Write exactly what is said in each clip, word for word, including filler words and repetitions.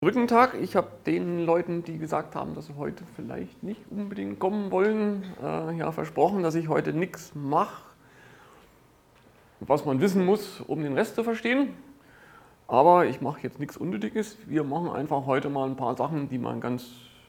Brückentag. Ich habe den Leuten, die gesagt haben, dass sie heute vielleicht nicht unbedingt kommen wollen, äh, ja versprochen, dass ich heute nichts mache, was man wissen muss, um den Rest zu verstehen. Aber ich mache jetzt nichts Unnötiges. Wir machen einfach heute mal ein paar Sachen, die man ganz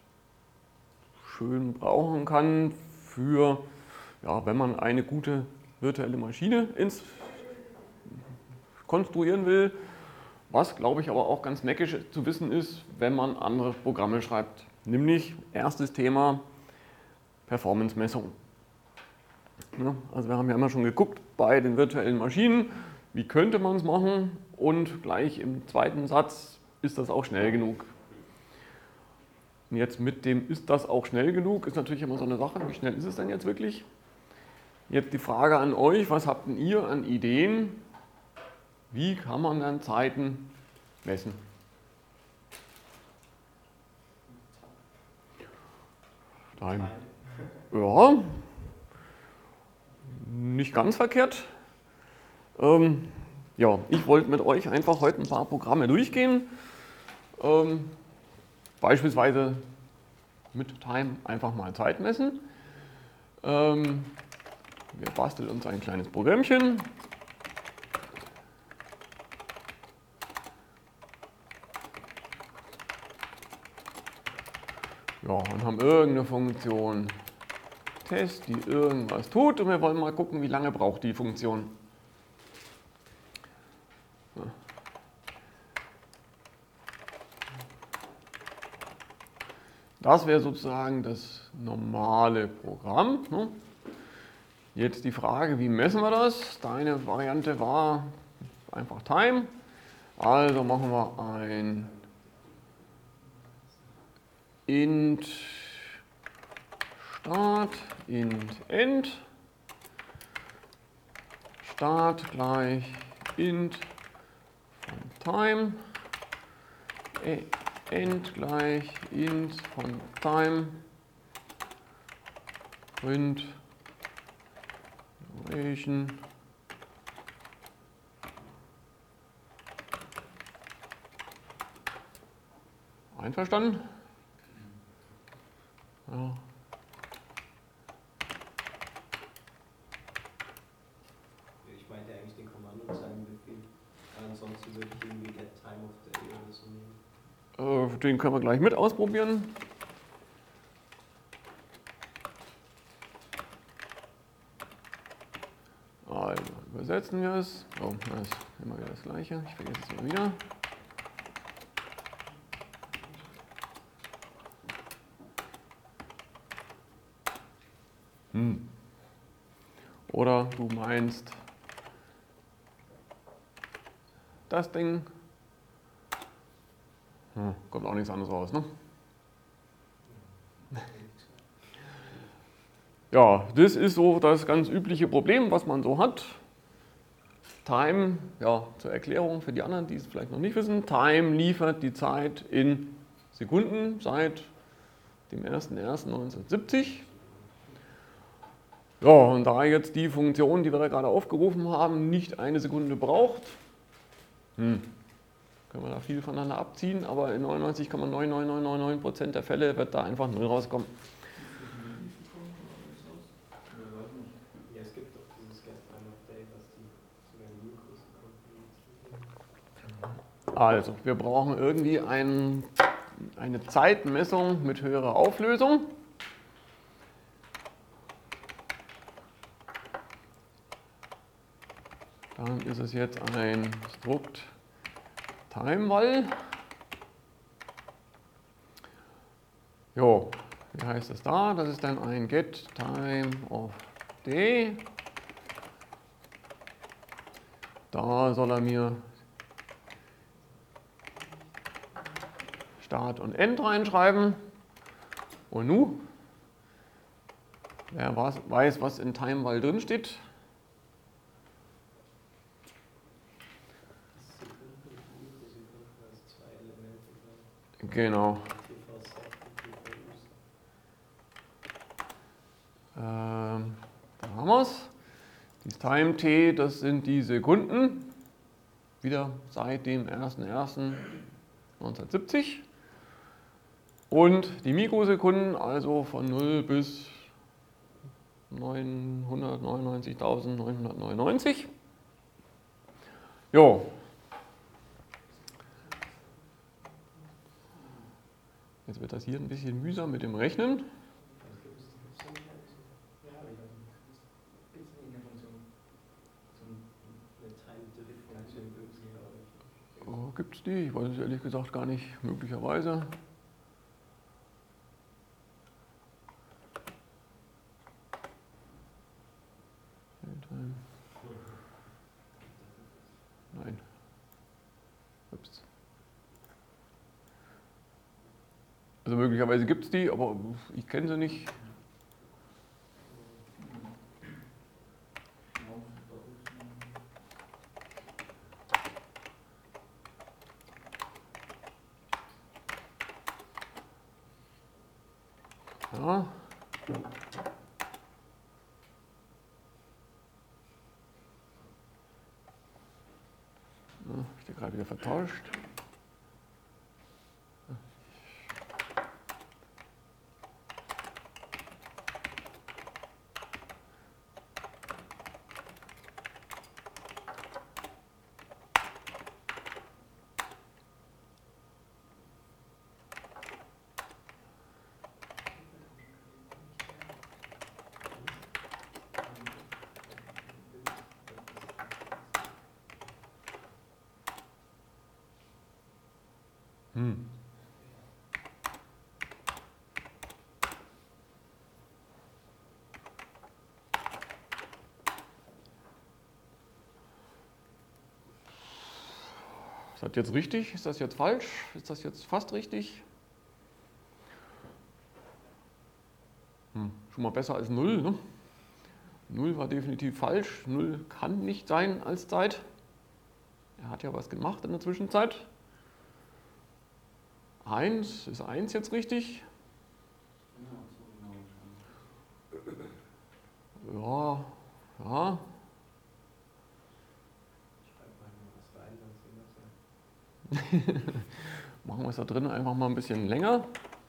schön brauchen kann für, ja, wenn man eine gute virtuelle Maschine ins konstruieren will. Was, glaube ich, aber auch ganz neckisch zu wissen ist, wenn man andere Programme schreibt. Nämlich erstes Thema Performance-Messung. Ja, also wir haben ja immer schon geguckt bei den virtuellen Maschinen, wie könnte man es machen, und gleich im zweiten Satz ist das auch schnell genug. Und jetzt mit dem ist das auch schnell genug, ist natürlich immer so eine Sache, wie schnell ist es denn jetzt wirklich? Jetzt die Frage an euch, was habt denn ihr an Ideen? Wie kann man dann Zeiten messen? Time. Ja, nicht ganz verkehrt. Ähm, ja, ich wollte mit euch einfach heute ein paar Programme durchgehen. Ähm, beispielsweise mit Time einfach mal Zeit messen. Ähm, wir basteln uns ein kleines Programmchen. Ja, und haben irgendeine Funktion Test, die irgendwas tut, und wir wollen mal gucken, wie lange braucht die Funktion. Ja. Das wäre sozusagen das normale Programm. Ne? Jetzt die Frage, wie messen wir das? Deine Variante war einfach Time. Also machen wir ein int Start, int End. Start gleich int von Time. End gleich int von Time. Print Duration. Einverstanden? Ja. Ich meinte eigentlich den Kommandozeilenbefehl. Ansonsten würde ich irgendwie get time of day oder so nehmen. Äh, den können wir gleich mit ausprobieren. Also übersetzen wir es. Oh, das ist immer wieder das Gleiche. Ich vergesse es immer wieder. Hm. Oder du meinst das Ding. Hm, kommt auch nichts anderes raus, ne? Ja, das ist so das ganz übliche Problem, was man so hat. Time, ja, zur Erklärung für die anderen, die es vielleicht noch nicht wissen. Time liefert die Zeit in Sekunden seit dem ersten ersten neunzehnhundertsiebzig. Ja, und da jetzt die Funktion, die wir da gerade aufgerufen haben, nicht eine Sekunde braucht, hm, können wir da viel voneinander abziehen, aber in neunundneunzig Komma neun neun neun neun neun Prozent der Fälle wird da einfach null rauskommen. Ja, es gibt doch dieses get time of day, was die sogar in Mikros kommen. Also, wir brauchen irgendwie ein, eine Zeitmessung mit höherer Auflösung. Dann ist es jetzt ein Struct TimeVal. Jo, wie heißt das da? Das ist dann ein get time of day. Da soll er mir Start und End reinschreiben. Und nu, wer weiß, was in TimeVal drin steht? Genau. Ähm, da haben wir es. Das Time T, das sind die Sekunden. Wieder seit dem ersten ersten neunzehnhundertsiebzig. Und die Mikrosekunden, also von null bis neunhundertneunundneunzigtausendneunhundertneunundneunzig. Jo. Jetzt wird das hier ein bisschen mühsam mit dem Rechnen. Oh, gibt es die? Ich weiß es ehrlich gesagt gar nicht, möglicherweise. Nein. Ups. Also möglicherweise gibt es die, aber ich kenne sie nicht. Ja. Ich bin gerade wieder vertauscht. Hm. Ist das jetzt richtig? Ist das jetzt falsch? Ist das jetzt fast richtig? Hm. Schon mal besser als null, ne? null war definitiv falsch. null kann nicht sein als Zeit. Er hat ja was gemacht in der Zwischenzeit. eins, ist eins jetzt richtig? Ja, ja. Machen wir es da drin einfach mal ein bisschen länger.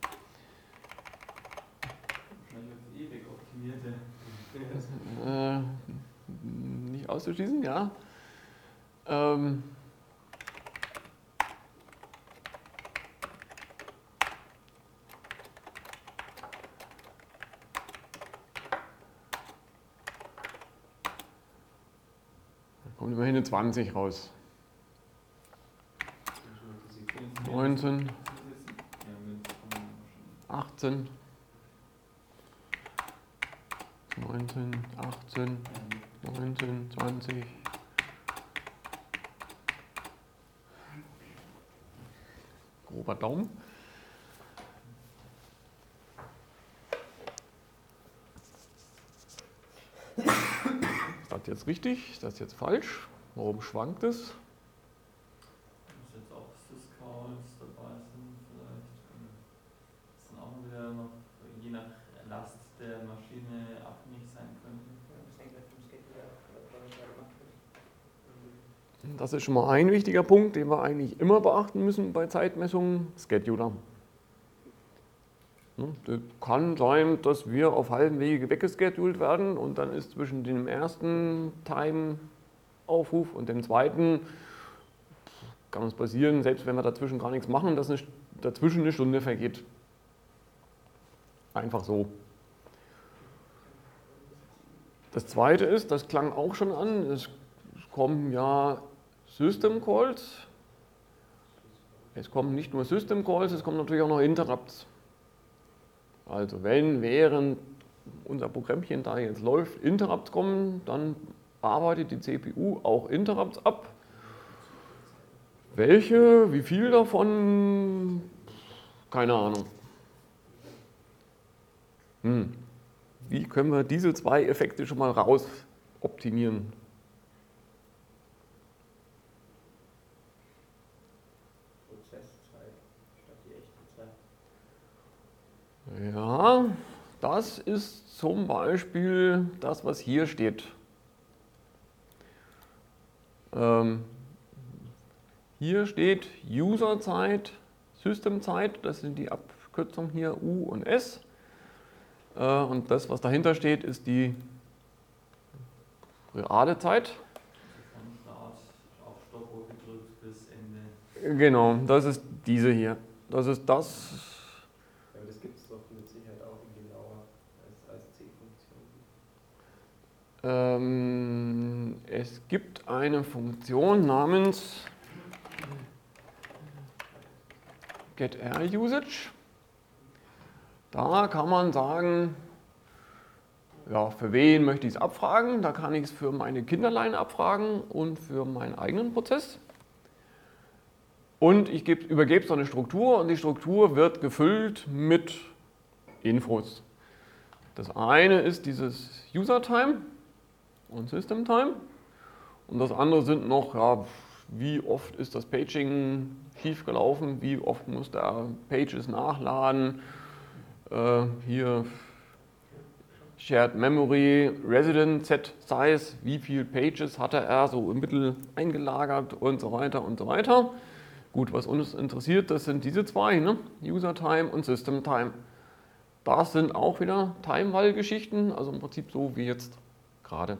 Äh, nicht auszuschließen, ja. Ähm, kommt immerhin eine zwanzig raus. neunzehn, achtzehn, neunzehn, achtzehn, neunzehn, zwanzig. Grober Daumen. Ist das jetzt richtig? Ist das jetzt falsch? Warum schwankt es? Jetzt auch Syscalls dabei sind vielleicht. Das dann auch wieder noch je nach Last der Maschine abhängig sein könnte. Das ist schon mal ein wichtiger Punkt, den wir eigentlich immer beachten müssen bei Zeitmessungen: Scheduler. Das kann sein, dass wir auf halbem Wege weggeschedult werden und dann ist zwischen dem ersten Time-Aufruf und dem zweiten, kann uns passieren, selbst wenn wir dazwischen gar nichts machen, dass eine, dazwischen eine Stunde vergeht. Einfach so. Das zweite ist, das klang auch schon an, es kommen ja System Calls. Es kommen nicht nur System Calls, es kommen natürlich auch noch Interrupts. Also wenn während unser Programmchen da jetzt läuft, Interrupts kommen, dann arbeitet die C P U auch Interrupts ab. Welche, wie viel davon, keine Ahnung. Hm. Wie können wir diese zwei Effekte schon mal raus optimieren? Prozesszeit statt die echte Zeit. Ja, das ist zum Beispiel das, was hier steht. Ähm, hier steht Userzeit Systemzeit, das sind die Abkürzungen hier U und S. Und das, was dahinter steht, ist die reale Zeit. Von Start auf Stoppuhr gedrückt bis Ende. Genau, das ist diese hier. Das ist das. Ja, aber das gibt es doch mit Sicherheit auch in genauer als, als C-Funktion. Ähm, es gibt eine Funktion namens getRUsage. Da kann man sagen, ja, für wen möchte ich es abfragen? Da kann ich es für meine Kinderlein abfragen und für meinen eigenen Prozess. Und ich gebe, übergebe so eine Struktur und die Struktur wird gefüllt mit Infos. Das eine ist dieses User-Time und System-Time und das andere sind noch, ja, wie oft ist das Paging schief gelaufen, wie oft muss der Pages nachladen, äh, hier Shared Memory, Resident Set Size, wie viele Pages hatte er so im Mittel eingelagert und so weiter und so weiter. Gut, was uns interessiert, das sind diese zwei, ne? User Time und System Time. Das sind auch wieder Time-Wall-Geschichten, also im Prinzip so wie jetzt gerade.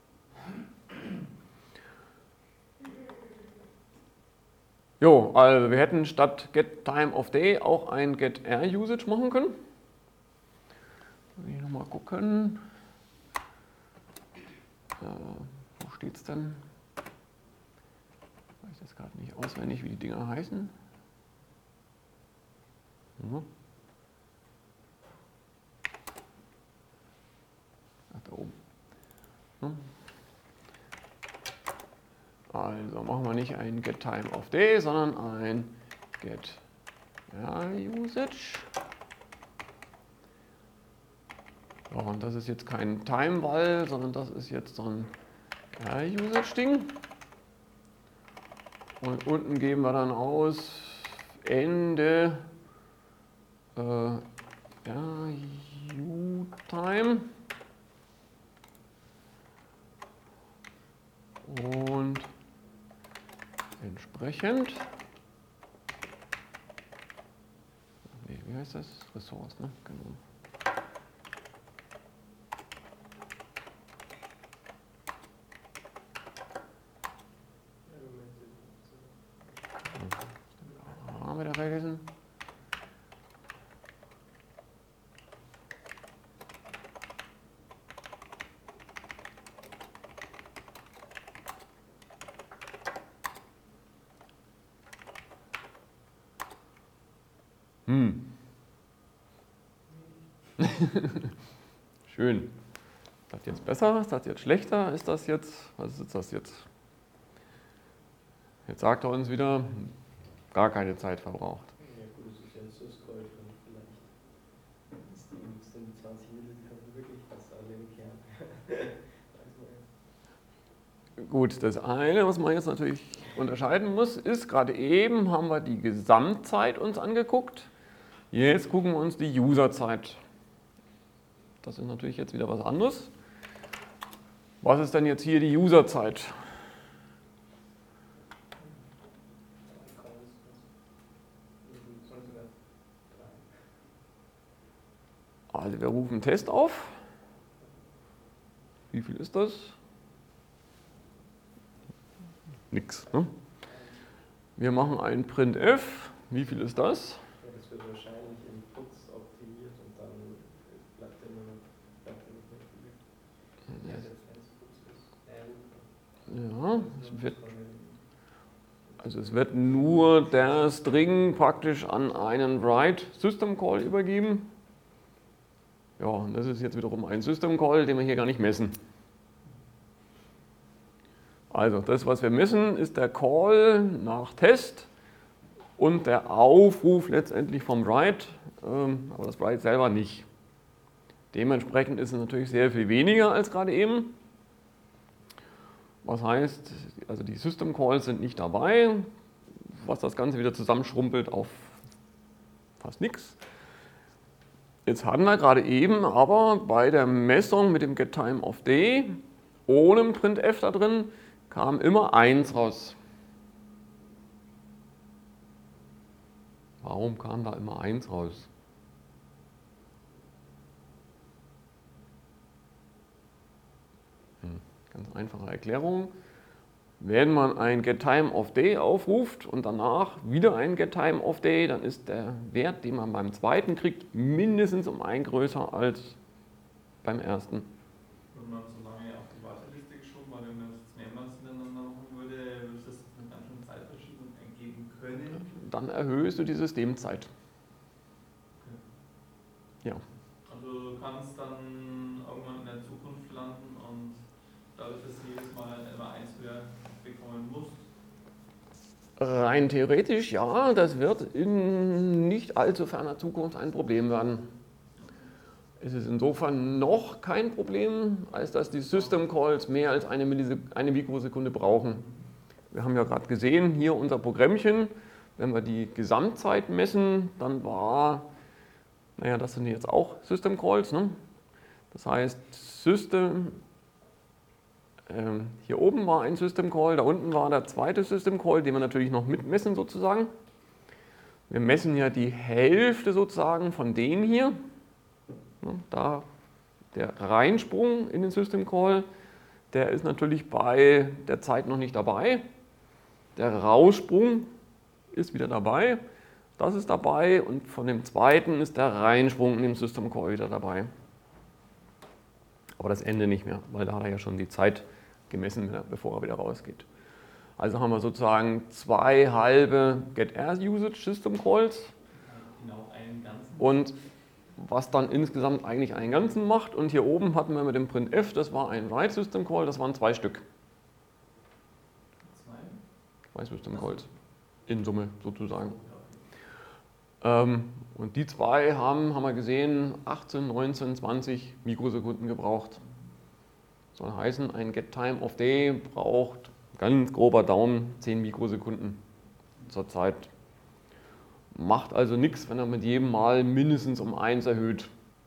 Jo, also wir hätten statt getTimeOfDay auch ein getRUsage machen können. Will ich nochmal gucken. Äh, wo steht es denn? Ich weiß jetzt gerade nicht auswendig, wie die Dinger heißen. Mhm. Ach, da oben. Hm. Also machen wir nicht ein getTimeOfDay, sondern ein getRUsage. So, und das ist jetzt kein Time-Wall, sondern das ist jetzt so ein getRUsage-Ding. Und unten geben wir dann aus Ende äh, ja, U-Time und entsprechend, nee, wie heißt das? Ressource, ne? Genau. Haben wir da vergessen? Hm. Schön. Ist das jetzt besser? Ist das jetzt schlechter? Ist das jetzt, was ist das jetzt? Jetzt sagt er uns wieder, gar keine Zeit verbraucht. Ja gut, das ist ja ein Syscall drin, vielleicht ist die, sind die zwanzig Millisekunden wirklich fast alle im Kern. Gut, das eine, was man jetzt natürlich unterscheiden muss, ist, gerade eben haben wir die Gesamtzeit uns angeguckt. Jetzt gucken wir uns die Userzeit. Das ist natürlich jetzt wieder was anderes. Was ist denn jetzt hier die Userzeit? Also wir rufen einen Test auf. Wie viel ist das? Nix. Ne? Wir machen ein printf. Wie viel ist das? Ja, das wird wahrscheinlich im Putz optimiert und dann bleibt immer noch, bleibt immer noch viel. Ja, selbst wenn es Putz ist. Ja, es wird, also es wird nur der String praktisch an einen Write System Call übergeben. Ja, und das ist jetzt wiederum ein System Call, den wir hier gar nicht messen. Also das, was wir messen, ist der Call nach Test und der Aufruf letztendlich vom Write, ähm, aber das Write selber nicht. Dementsprechend ist es natürlich sehr viel weniger als gerade eben. Was heißt, also die System Calls sind nicht dabei, was das Ganze wieder zusammenschrumpelt auf fast nichts. Jetzt hatten wir gerade eben aber bei der Messung mit dem getTimeOfDay ohne ein printf da drin kam immer eins raus. Warum kam da immer eins raus? Hm, ganz einfache Erklärung. Wenn man ein getTime-of-Day aufruft und danach wieder ein getTime-of-Day, dann ist der Wert, den man beim zweiten kriegt, mindestens um ein größer als beim ersten. Wenn man so lange auf die Warteliste geschoben, weil wenn man das mehrmals hintereinander machen würde, würde es eine ganz schöne Zeitverschiebung eingeben können. Dann erhöhst du die Systemzeit. Okay. Ja. Also du kannst dann irgendwann in der Zukunft landen und dadurch, dass du jedes Mal immer eins höher bekommen musst. Rein theoretisch ja, das wird in nicht allzu ferner Zukunft ein Problem werden. Es ist insofern noch kein Problem, als dass die System Calls mehr als eine, Millisek- eine Mikrosekunde brauchen. Wir haben ja gerade gesehen, hier unser Programmchen, wenn wir die Gesamtzeit messen, dann war, naja, das sind jetzt auch System Calls, ne? Das heißt, System, ähm, hier oben war ein System Call, da unten war der zweite System Call, den wir natürlich noch mitmessen sozusagen. Wir messen ja die Hälfte sozusagen von dem hier. Da der Reinsprung in den System Call, der ist natürlich bei der Zeit noch nicht dabei. Der Raussprung ist wieder dabei, das ist dabei und von dem zweiten ist der Reinsprung in den System Call wieder dabei. Aber das Ende nicht mehr, weil da hat er ja schon die Zeit gemessen, bevor er wieder rausgeht. Also haben wir sozusagen zwei halbe GetAs-Usage System Calls. Genau, einen ganzen. Und was dann insgesamt eigentlich einen ganzen macht. Und hier oben hatten wir mit dem Printf, das war ein Write System Call, das waren zwei Stück. Zwei? Zwei System Calls. In Summe sozusagen. Ähm, und die zwei haben, haben wir gesehen, achtzehn, neunzehn, zwanzig Mikrosekunden gebraucht. Soll heißen, ein getTime-of-Day braucht ganz grober Daumen zehn Mikrosekunden zur Zeit. Macht also nichts, wenn er mit jedem Mal mindestens um eins erhöht.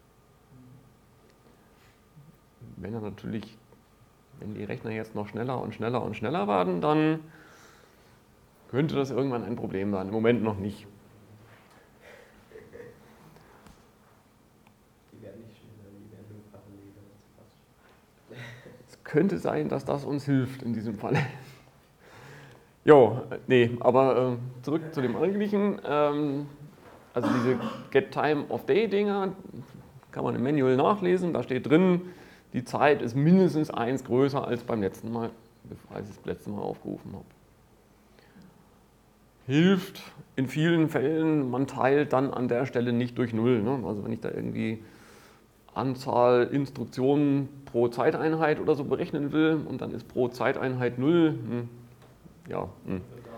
Wenn er natürlich, wenn die Rechner jetzt noch schneller und schneller und schneller werden, dann könnte das irgendwann ein Problem sein. Im Moment noch nicht. Die werden nicht schneller, die werden nur paralleler. Das passt. Es könnte sein, dass das uns hilft in diesem Fall. Jo, nee, aber äh, zurück zu dem eigentlichen. Ähm, also diese getTime-of-Day-Dinger kann man im Manual nachlesen. Da steht drin, die Zeit ist mindestens eins größer als beim letzten Mal, als ich das letzte Mal aufgerufen habe. Hilft in vielen Fällen, man teilt dann an der Stelle nicht durch Null. Ne? Also wenn ich da irgendwie Anzahl Instruktionen pro Zeiteinheit oder so berechnen will und dann ist pro Zeiteinheit Null, hm, ja. Hm.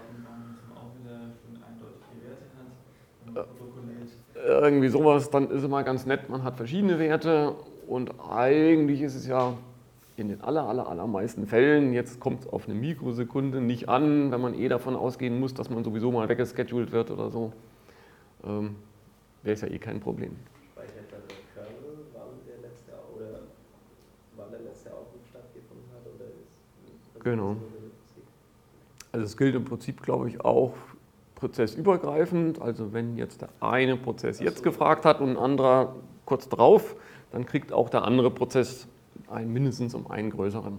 Irgendwie sowas, dann ist immer ganz nett, man hat verschiedene Werte und eigentlich ist es ja in den aller, aller, allermeisten Fällen, jetzt kommt es auf eine Mikrosekunde nicht an, wenn man eh davon ausgehen muss, dass man sowieso mal weggeschedult wird oder so, ähm, wäre es ja eh kein Problem. Speichert dann der Kernel, wann der letzte, oder wann der letzte Aufruf stattgefunden hat, oder ist Genau. Also es gilt im Prinzip, glaube ich, auch prozessübergreifend. Also wenn jetzt der eine Prozess jetzt gefragt hat und ein anderer kurz drauf, dann kriegt auch der andere Prozess einen mindestens um einen größeren.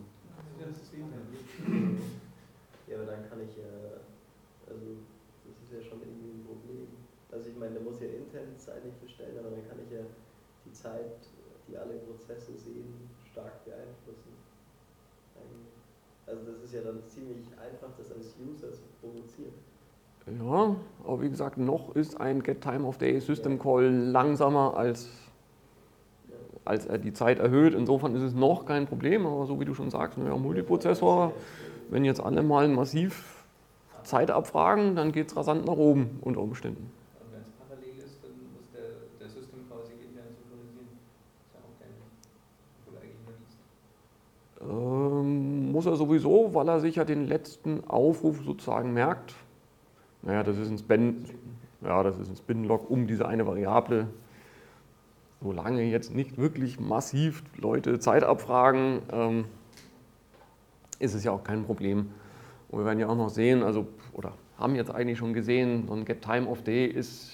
Ja, aber dann kann ich ja, also das ist ja schon irgendwie ein Problem. Also ich meine, der muss ja intern die Zeit nicht bestellen, aber dann kann ich ja die Zeit, die alle Prozesse sehen, stark beeinflussen. Also das ist ja dann ziemlich einfach, das als User zu provozieren. Ja, aber wie gesagt, noch ist ein getTime-of-Day System Call langsamer, als, als er die Zeit erhöht. Insofern ist es noch kein Problem, aber so wie du schon sagst, naja, Multiprozessor, wenn jetzt alle mal massiv Zeit abfragen, dann geht es rasant nach oben unter Umständen. Und wenn es parallel ist, dann muss der, der System Call sich intern synchronisieren. Das ist ja auch keine, obwohl eigentlich nur liest. Ähm, muss er sowieso, weil er sich ja den letzten Aufruf sozusagen merkt. Naja, das ist ein Spin, ja, das ist ein Spin-Log um diese eine Variable. Solange jetzt nicht wirklich massiv Leute Zeit abfragen, ähm, ist es ja auch kein Problem. Und wir werden ja auch noch sehen, also, oder haben jetzt eigentlich schon gesehen, so ein Get Time of Day ist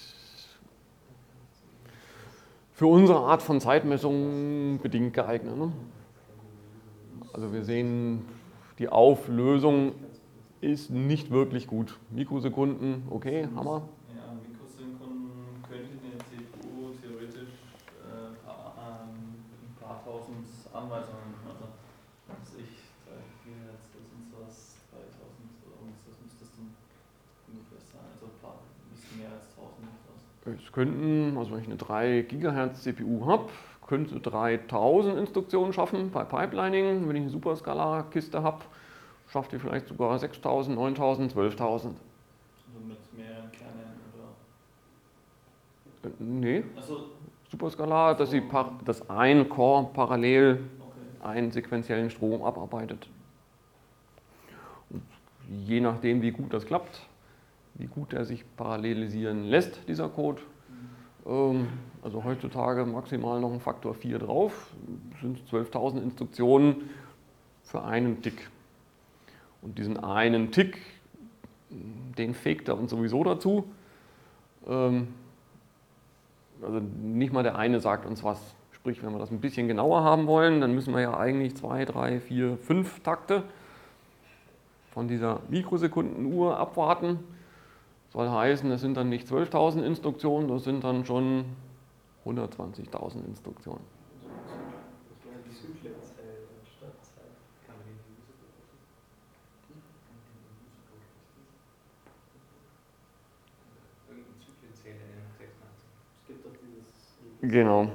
für unsere Art von Zeitmessung bedingt geeignet. Ne? Also wir sehen, die Auflösung ist nicht wirklich gut. Mikrosekunden, okay, Hammer. Ja, Mikrosekunden könnte eine C P U theoretisch äh, paar, ähm, ein paar tausend Anweisungen, also was ich, drei Gigahertz, das sind sowas, dreitausend oder irgendwas, das müsste es dann ungefähr sein, also ein paar, ein bisschen mehr als tausend. Es könnten, also wenn ich eine drei Gigahertz C P U habe, könnte dreitausend Instruktionen schaffen bei Pipelining. Wenn ich eine Superskala-Kiste habe, schafft die vielleicht sogar sechstausend, neuntausend, zwölftausend. Also mit mehreren Kernen oder? Äh, nee, Also, Superskala, dass, sie par dass ein Core parallel okay. einen sequentiellen Strom abarbeitet. Und je nachdem, wie gut das klappt, wie gut er sich parallelisieren lässt, dieser Code, ähm, also heutzutage maximal noch ein Faktor vier drauf, sind zwölftausend Instruktionen für einen Tick. Und diesen einen Tick, den fegt er uns sowieso dazu. Ähm, also nicht mal der eine sagt uns was. Sprich, wenn wir das ein bisschen genauer haben wollen, dann müssen wir ja eigentlich zwei, drei, vier, fünf Takte von dieser Mikrosekundenuhr abwarten. Soll heißen, das sind dann nicht zwölftausend Instruktionen, das sind dann schon hundertzwanzigtausend Instruktionen. Das war die Zyklenzahl anstatt Zeit. Irgendein Zyklenzähler in den sechsundachtzig. Es gibt doch dieses. Genau.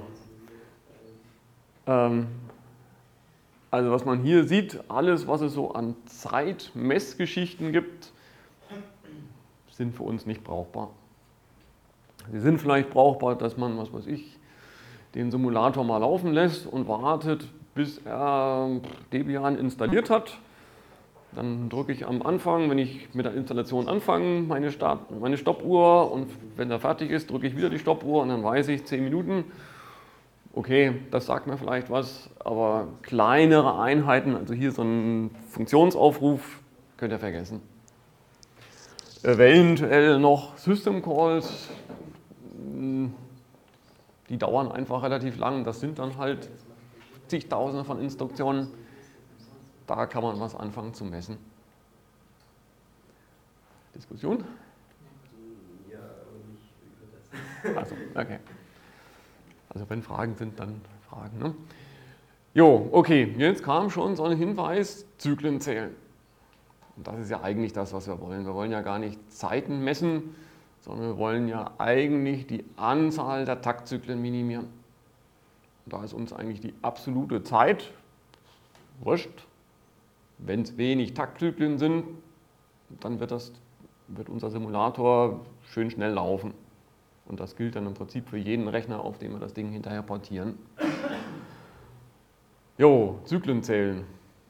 Ähm, also was man hier sieht, alles was es so an Zeitmessgeschichten gibt, sind für uns nicht brauchbar. Sie sind vielleicht brauchbar, dass man, was weiß ich, den Simulator mal laufen lässt und wartet, bis er Debian installiert hat. Dann drücke ich am Anfang, wenn ich mit der Installation anfange, meine, Start, meine Stoppuhr und wenn er fertig ist, drücke ich wieder die Stoppuhr und dann weiß ich zehn Minuten. Okay, das sagt mir vielleicht was, aber kleinere Einheiten, also hier so ein Funktionsaufruf, könnt ihr vergessen. Eventuell noch System Calls, die dauern einfach relativ lang. Das sind dann halt zigtausende von Instruktionen. Da kann man was anfangen zu messen. Diskussion? Ja, aber nicht über das. Also, okay. Also wenn Fragen sind, dann Fragen. Ne? Jo, okay, jetzt kam schon so ein Hinweis, Zyklen zählen. Und das ist ja eigentlich das, was wir wollen. Wir wollen ja gar nicht Zeiten messen, sondern wir wollen ja eigentlich die Anzahl der Taktzyklen minimieren. Und da ist uns eigentlich die absolute Zeit wurscht. Wenn es wenig Taktzyklen sind, dann wird, das, wird unser Simulator schön schnell laufen. Und das gilt dann im Prinzip für jeden Rechner, auf dem wir das Ding hinterher portieren. Jo, Zyklen zählen.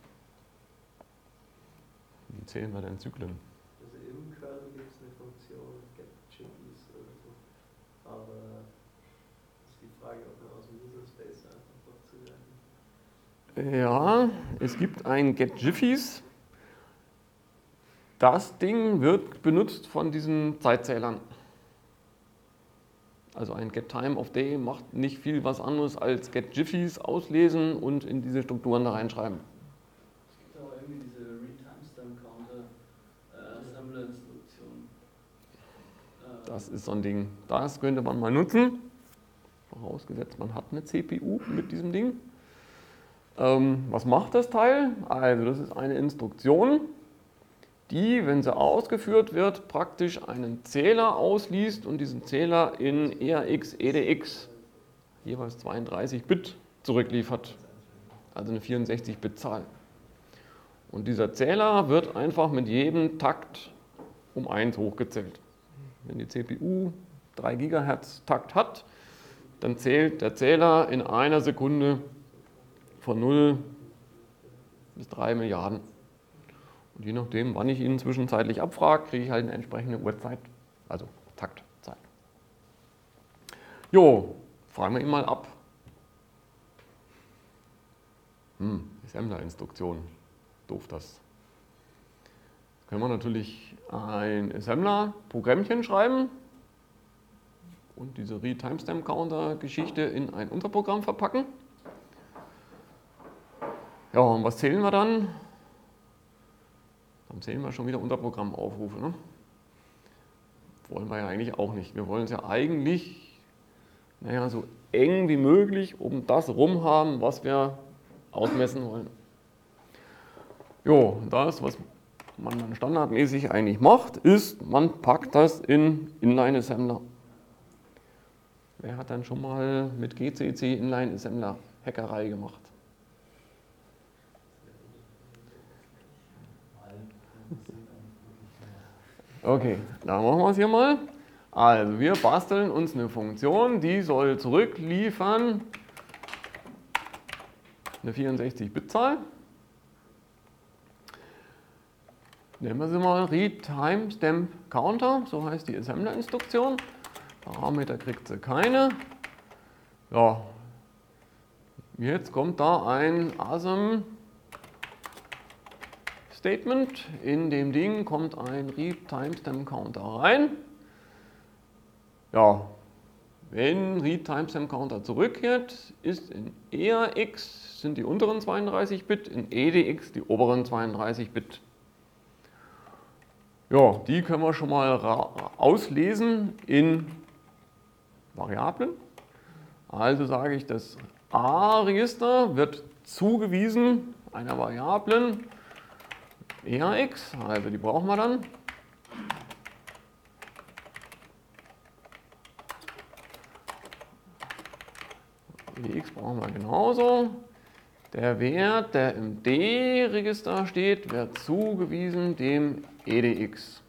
Wie zählen wir denn Zyklen? Also im Kernel gibt es eine Funktion, get-chippies oder so. Aber es ist die Frage, ob man aus dem User Space einfach noch zugreifen. Ja, es gibt ein get-jiffies. Das Ding wird benutzt von diesen Zeitzählern. Also ein get-time-of-day macht nicht viel was anderes als get-jiffies auslesen und in diese Strukturen da reinschreiben. Es gibt aber irgendwie diese Read-Timestamp-Counter-Assembler-Instruktion. Äh, Das ist so ein Ding. Das könnte man mal nutzen. Vorausgesetzt, man hat eine C P U mit diesem Ding. Ähm, was macht das Teil? Also das ist eine Instruktion, die, wenn sie ausgeführt wird, praktisch einen Zähler ausliest und diesen Zähler in E A X, E D X, jeweils zweiunddreißig Bit, zurückliefert. Also eine vierundsechzig Bit Zahl. Und dieser Zähler wird einfach mit jedem Takt um eins hochgezählt. Wenn die C P U drei Gigahertz Takt hat, dann zählt der Zähler in einer Sekunde von null bis drei Milliarden. Und je nachdem, wann ich ihn zwischenzeitlich abfrage, kriege ich halt eine entsprechende Uhrzeit, also Taktzeit. Jo, fragen wir ihn mal ab. Hm, Assembler-Instruktion. Doof das. können wir natürlich ein Assembler-Programmchen schreiben und diese Read-Timestamp-Counter-Geschichte in ein Unterprogramm verpacken. Ja, und was zählen wir dann? Dann zählen wir schon wieder Unterprogrammaufrufe. Ne? Wollen wir ja eigentlich auch nicht. Wir wollen es ja eigentlich, naja, so eng wie möglich um das rum haben, was wir ausmessen wollen. Jo, das, was man dann standardmäßig eigentlich macht, ist, man packt das in Inline-Assembler. Wer hat dann schon mal mit G C C Inline-Assembler Hackerei gemacht? Okay, dann machen wir es hier mal. Also wir basteln uns eine Funktion, die soll zurückliefern eine vierundsechzig Bit Zahl. Nennen wir sie mal Read Timestamp Counter, so heißt die Assembler-Instruktion. Parameter kriegt sie keine. Ja, jetzt kommt da ein Asm Statement. In dem Ding kommt ein Read Timestamp Counter rein. Ja, wenn Read Timestamp Counter zurückkehrt, ist in E A X sind die unteren zweiunddreißig Bit, in E D X die oberen zweiunddreißig Bit. Ja, die können wir schon mal auslesen in Variablen. Also sage ich, das A-Register wird zugewiesen einer Variablen E A X, also die brauchen wir dann. E D X brauchen wir genauso. Der Wert, der im D-Register steht, wird zugewiesen dem E D X.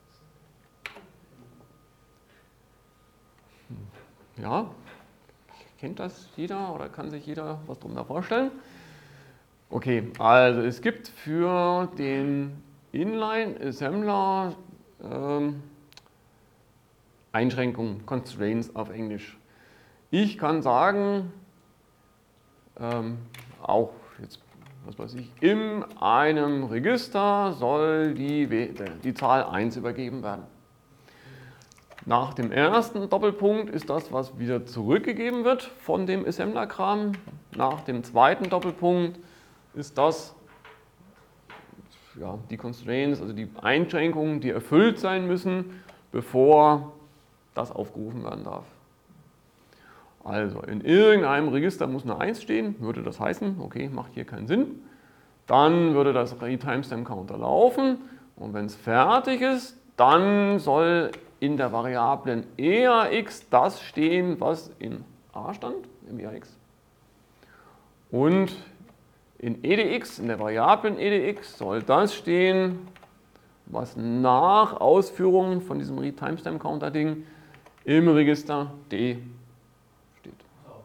Ja, kennt das jeder oder kann sich jeder was darunter vorstellen? Okay, also es gibt für den Inline-Assembler ähm, Einschränkungen, Constraints auf Englisch. Ich kann sagen, ähm, auch jetzt, was weiß ich, in einem Register soll die, die Zahl eins übergeben werden. Nach dem ersten Doppelpunkt ist das, was wieder zurückgegeben wird von dem Assembler-Kram. Nach dem zweiten Doppelpunkt ist das, ja, die Constraints, also die Einschränkungen, die erfüllt sein müssen, bevor das aufgerufen werden darf. Also in irgendeinem Register muss eine eins stehen, würde das heißen, okay, macht hier keinen Sinn. Dann würde das Read-Timestamp-Counter laufen und wenn es fertig ist, dann soll in der Variablen E A X das stehen, was in A stand, im E A X. Und in E D X, in der Variablen E D X, soll das stehen, was nach Ausführung von diesem Read-Timestamp-Counter-Ding im Register D steht.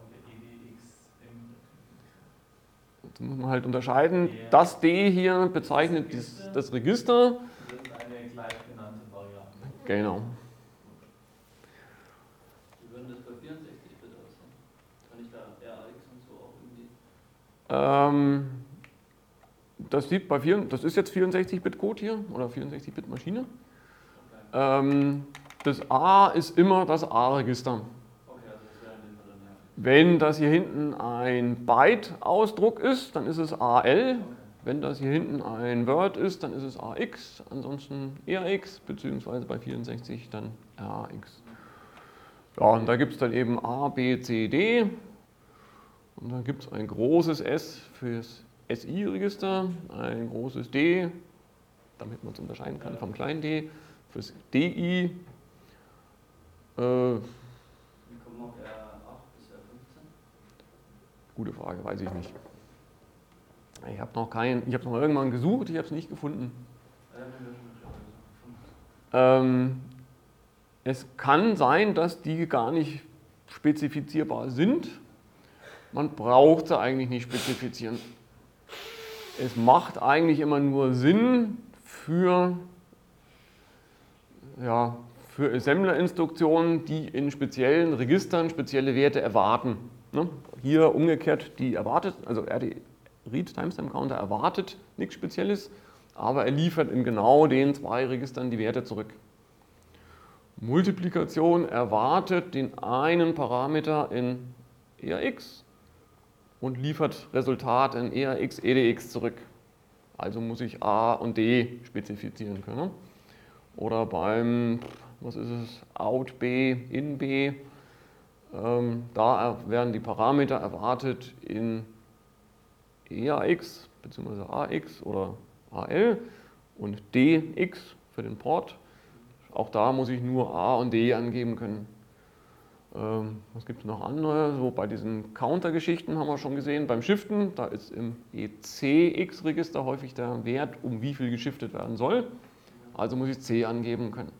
Jetzt muss man halt unterscheiden, das D hier bezeichnet das, das Register. Das ist eine gleich genannte Variable. Genau. Wie würden das bei vierundsechzig Bit aussehen? Kann ich da R X und so auch irgendwie? Ähm, das, sieht bei vier, das ist jetzt vierundsechzig Bit Code hier oder vierundsechzig Bit Maschine. Okay. Ähm, das A ist immer das A-Register. Okay, also das wäre in dem Fall dann ja. Wenn das hier hinten ein Byte-Ausdruck ist, dann ist es A L. Okay. Wenn das hier hinten ein Word ist, dann ist es A X. Ansonsten E A X, beziehungsweise bei vierundsechzig dann R A X. Ja, und da gibt es dann eben A, B, C, D. Und dann gibt es ein großes S fürs S I-Register, ein großes D, damit man es unterscheiden kann vom kleinen d, fürs D I. Äh, Wie kommen wir auf R acht bis R fünfzehn? Gute Frage, weiß ich nicht. Ich habe noch keinen, ich habe noch irgendwann gesucht, ich habe es nicht gefunden. Ja, wir haben schon gefunden. Ähm, es kann sein, dass die gar nicht spezifizierbar sind. Man braucht sie eigentlich nicht spezifizieren. Es macht eigentlich immer nur Sinn für, ja, für Assembler-Instruktionen, die in speziellen Registern spezielle Werte erwarten. Ne? Hier umgekehrt, die erwartet, also R D Read Timestamp Counter erwartet nichts Spezielles, aber er liefert in genau den zwei Registern die Werte zurück. Multiplikation erwartet den einen Parameter in E R X und liefert Resultat in E R X, E D X zurück. Also muss ich A und D spezifizieren können. Oder beim, was ist es, Out B, In B, ähm, da werden die Parameter erwartet in E R X bzw. A X oder A L und D X für den Port. Auch da muss ich nur A und D angeben können. Ähm, was gibt es noch andere? So bei diesen Counter-Geschichten haben wir schon gesehen. Beim Shiften, da ist im E C X-Register häufig der Wert, um wie viel geschiftet werden soll. Also muss ich C angeben können.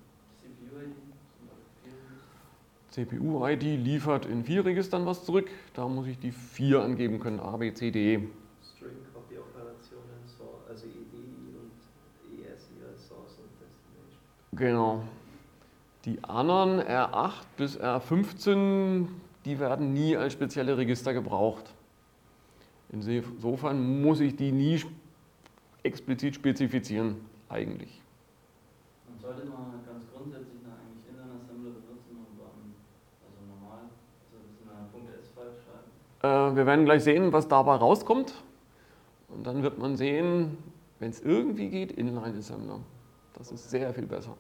C P U-I D liefert in vier Registern was zurück. Da muss ich die vier angeben können. A, B, C, D. String-Copy-Operationen, also E D und E S I als Source und Destination. Genau. Die anderen R acht bis R fünfzehn, die werden nie als spezielle Register gebraucht. Insofern muss ich die nie explizit spezifizieren, eigentlich. Und sollte man ganz grundsätzlich noch eigentlich Inline Assembler benutzen und dann, also normal, also das in einer .S-File schreiben? Äh, wir werden gleich sehen, was dabei rauskommt. Und dann wird man sehen, wenn es irgendwie geht, Inline Assembler. Das ist sehr viel besser.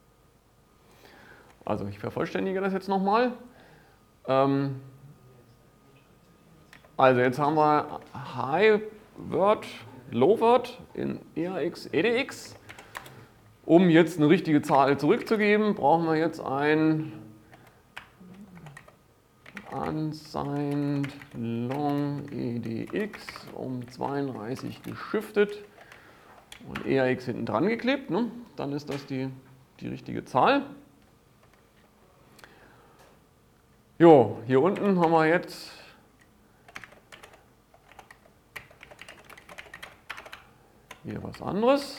Also ich vervollständige das jetzt nochmal. Ähm, also jetzt haben wir High Word, Low Word in E R X, E D X. Um jetzt eine richtige Zahl zurückzugeben, brauchen wir jetzt ein unsigned long E D X um zweiunddreißig geschiftet und E R X hinten dran geklebt. Ne? Dann ist das die, die richtige Zahl. Jo, hier unten haben wir jetzt hier was anderes.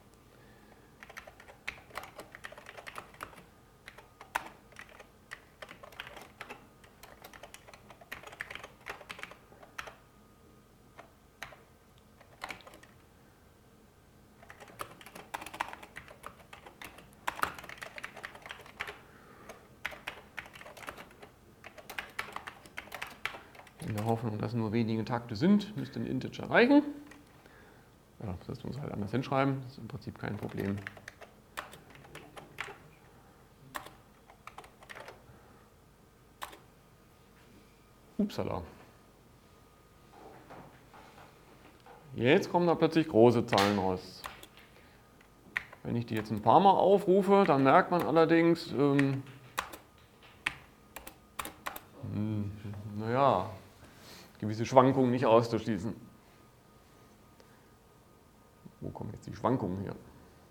In der Hoffnung, dass nur wenige Takte sind, müsste ein Integer reichen. Ja, das muss halt anders hinschreiben, das ist im Prinzip kein Problem. Upsala. Jetzt kommen da plötzlich große Zahlen raus. Wenn ich die jetzt ein paar Mal aufrufe, dann merkt man allerdings, ähm, hm, naja, gewisse Schwankungen nicht auszuschließen. Wo kommen jetzt die Schwankungen her?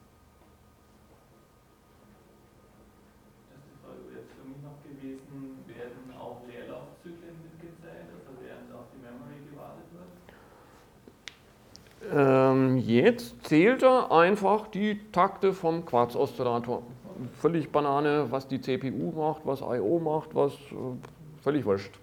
Erste Frage wäre jetzt für mich noch gewesen, werden auch Leerlaufzyklen mitgezählt, also während auf die Memory gewartet wird? Ähm, jetzt zählt er einfach die Takte vom Quarz-Oszillator. Völlig Banane, was die C P U macht, was I O macht, was äh, völlig wurscht.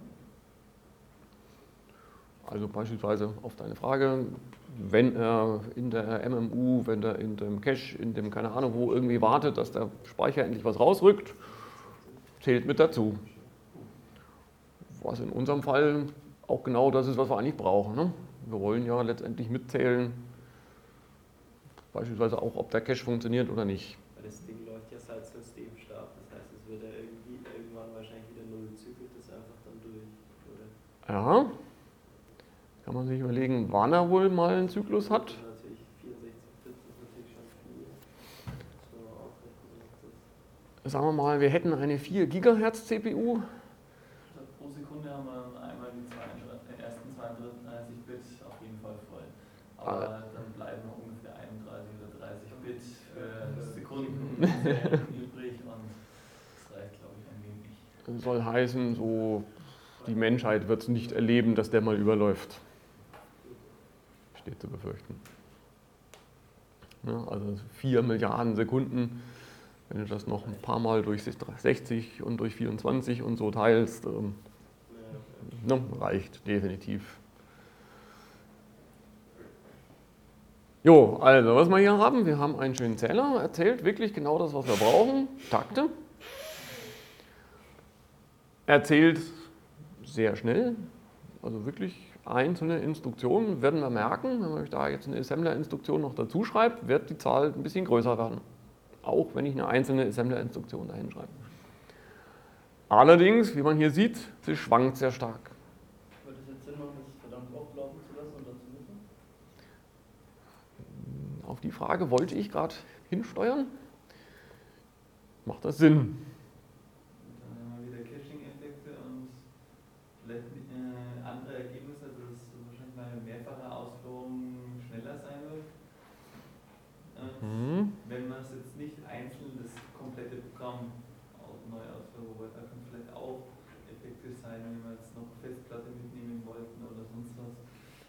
Also beispielsweise auf deine Frage, wenn er in der M M U, wenn er in dem Cache, in dem keine Ahnung wo irgendwie wartet, dass der Speicher endlich was rausrückt, zählt mit dazu. Was in unserem Fall auch genau das ist, was wir eigentlich brauchen. Ne? Wir wollen ja letztendlich mitzählen, beispielsweise auch, ob der Cache funktioniert oder nicht. Weil das Ding läuft ja seit Systemstart, das heißt, es wird ja irgendwie irgendwann wahrscheinlich wieder null zügelt das einfach dann durch, oder? Ja. Kann man sich überlegen, wann er wohl mal einen Zyklus hat. Das ist natürlich vierundsechzig Bit, das ist natürlich schon viel. Das muss man ausrechnen, dass das Sagen wir mal, wir hätten eine vier Gigahertz C P U. Also pro Sekunde haben wir einmal die, die ersten zweiunddreißig Bit auf jeden Fall voll. Aber Ah. dann bleiben noch ungefähr einunddreißig oder dreißig Bit für Sekunden übrig und das reicht, glaube ich, ein wenig. Soll heißen, so die Menschheit wird es nicht erleben, dass der mal überläuft. Steht zu befürchten. Ja, also vier Milliarden Sekunden, wenn du das noch ein paar Mal durch sechzig und durch vierundzwanzig und so teilst, ähm, ne, reicht definitiv. Jo, also was wir hier haben, wir haben einen schönen Zähler, erzählt wirklich genau das, was wir brauchen, Takte. Erzählt sehr schnell, also wirklich einzelne Instruktionen werden wir merken, wenn man da jetzt eine Assembler-Instruktion noch dazu schreibt, wird die Zahl ein bisschen größer werden. Auch wenn ich eine einzelne Assembler-Instruktion dahin schreibe. Allerdings, wie man hier sieht, sie schwankt sehr stark. Würde es jetzt Sinn machen, das verdammt oft laufen zu lassen und dann zu müssen? Auf die Frage wollte ich gerade hinsteuern. Macht das Sinn? Und dann haben wir wieder Caching-Effekte und vielleicht äh, andere Ergebnisse, dass es wahrscheinlich mal mehrfache Ausführung schneller sein wird. Äh, Mhm. Wenn man es jetzt nicht einzeln das komplette Programm au- neu ausführt, wobei da können vielleicht auch Effekte sein, wenn wir jetzt noch Festplatte mitnehmen wollten oder sonst was.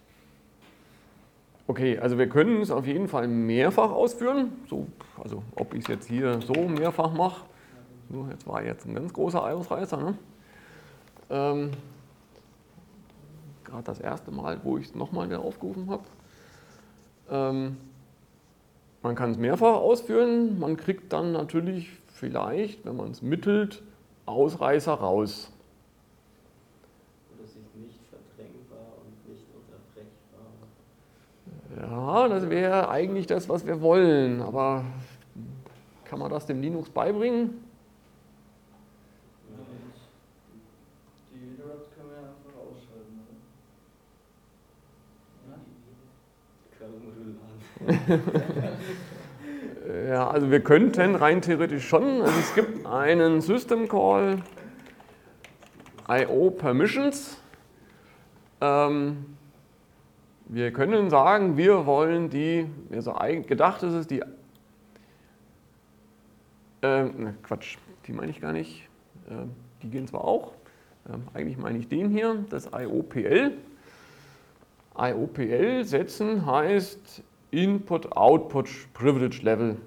Okay, also wir können es auf jeden Fall mehrfach ausführen. So, also ob ich es jetzt hier so mehrfach mache, nur jetzt war jetzt ein ganz großer Ausreißer. Ne? Ähm, Gerade das erste Mal, wo ich es nochmal wieder aufgerufen habe. Ähm, man kann es mehrfach ausführen, man kriegt dann natürlich vielleicht, wenn man es mittelt, Ausreißer raus. Oder sich nicht verdrängbar und nicht unterbrechbar. Ja, das wäre eigentlich das, was wir wollen, aber kann man das dem Linux beibringen? Ja, und die Interrupts können wir ja einfach ausschalten, oder? Kernel-Modul an. Ja, also wir könnten rein theoretisch schon. Also es gibt einen System Call I O Permissions. Ähm, wir können sagen, wir wollen die, also eigentlich gedacht ist es die, ähm, ne, Quatsch, die meine ich gar nicht. Ähm, die gehen zwar auch, ähm, eigentlich meine ich den hier, das I O P L. I O P L setzen heißt Input-Output Privilege Level.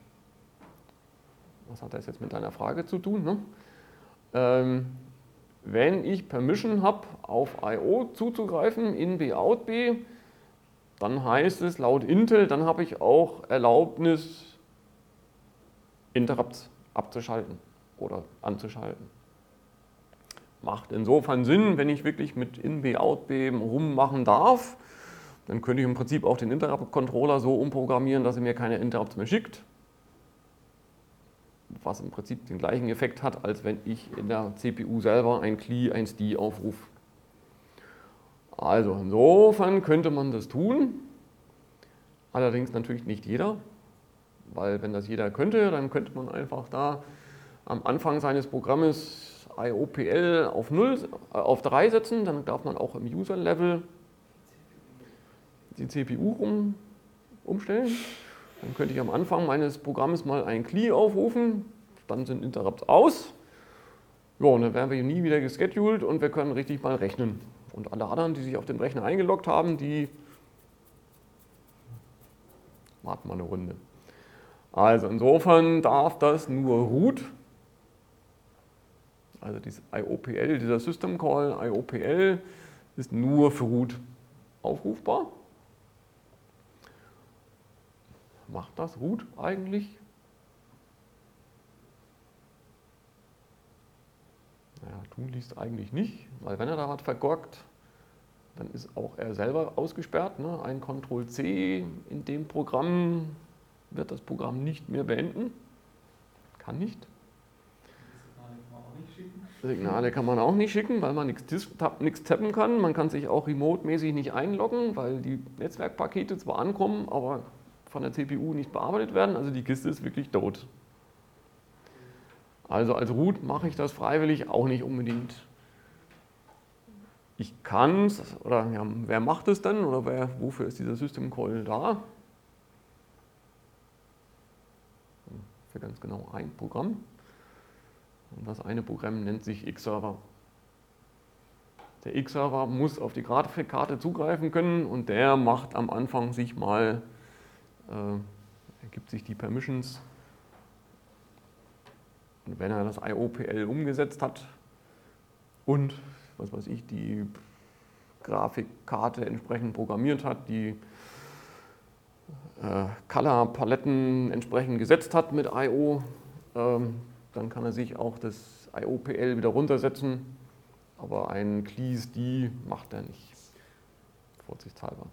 Was hat das jetzt mit deiner Frage zu tun? Ne? Ähm, wenn ich Permission habe, auf I O zuzugreifen in B Out B, dann heißt es laut Intel, dann habe ich auch Erlaubnis, Interrupts abzuschalten oder anzuschalten. Macht insofern Sinn, wenn ich wirklich mit in B Out B rummachen darf, dann könnte ich im Prinzip auch den Interrupt-Controller so umprogrammieren, dass er mir keine Interrupts mehr schickt. Was im Prinzip den gleichen Effekt hat, als wenn ich in der C P U selber ein C L I, ein S T I aufrufe. Also insofern könnte man das tun, allerdings natürlich nicht jeder, weil wenn das jeder könnte, dann könnte man einfach da am Anfang seines Programmes I O P L auf null, äh, auf drei setzen, dann darf man auch im User-Level die C P U um, umstellen. Dann könnte ich am Anfang meines Programmes mal ein C L I aufrufen, dann sind Interrupts aus. Ja, und dann werden wir nie wieder gescheduled und wir können richtig mal rechnen. Und alle anderen, die sich auf den Rechner eingeloggt haben, die warten mal eine Runde. Also insofern darf das nur root, also dieses I O P L, dieser System Call I O P L ist nur für root aufrufbar. Macht das root eigentlich? Naja, tun liest eigentlich nicht, weil wenn er da was vergorgt, dann ist auch er selber ausgesperrt. Ne? Ein Control C in dem Programm wird das Programm nicht mehr beenden. Kann nicht. Signale kann man auch nicht schicken. Signale kann man auch nicht schicken, weil man nichts tappen kann. Man kann sich auch remote-mäßig nicht einloggen, weil die Netzwerkpakete zwar ankommen, aber von der C P U nicht bearbeitet werden. Also die Kiste ist wirklich tot. Also als Root mache ich das freiwillig auch nicht unbedingt. Ich kann es, oder ja, wer macht es denn, oder wer, wofür ist dieser System Call da? Für ganz genau ein Programm. Und das eine Programm nennt sich X-Server. Der X-Server muss auf die Grafikkarte zugreifen können und der macht am Anfang sich mal, äh, er gibt sich die Permissions. Und wenn er das I O P L umgesetzt hat und, was weiß ich, die Grafikkarte entsprechend programmiert hat, die äh, Color-Paletten entsprechend gesetzt hat mit I O, ähm, dann kann er sich auch das I O P L wieder runtersetzen, aber ein CleeSD macht er nicht, vorsichtshalber.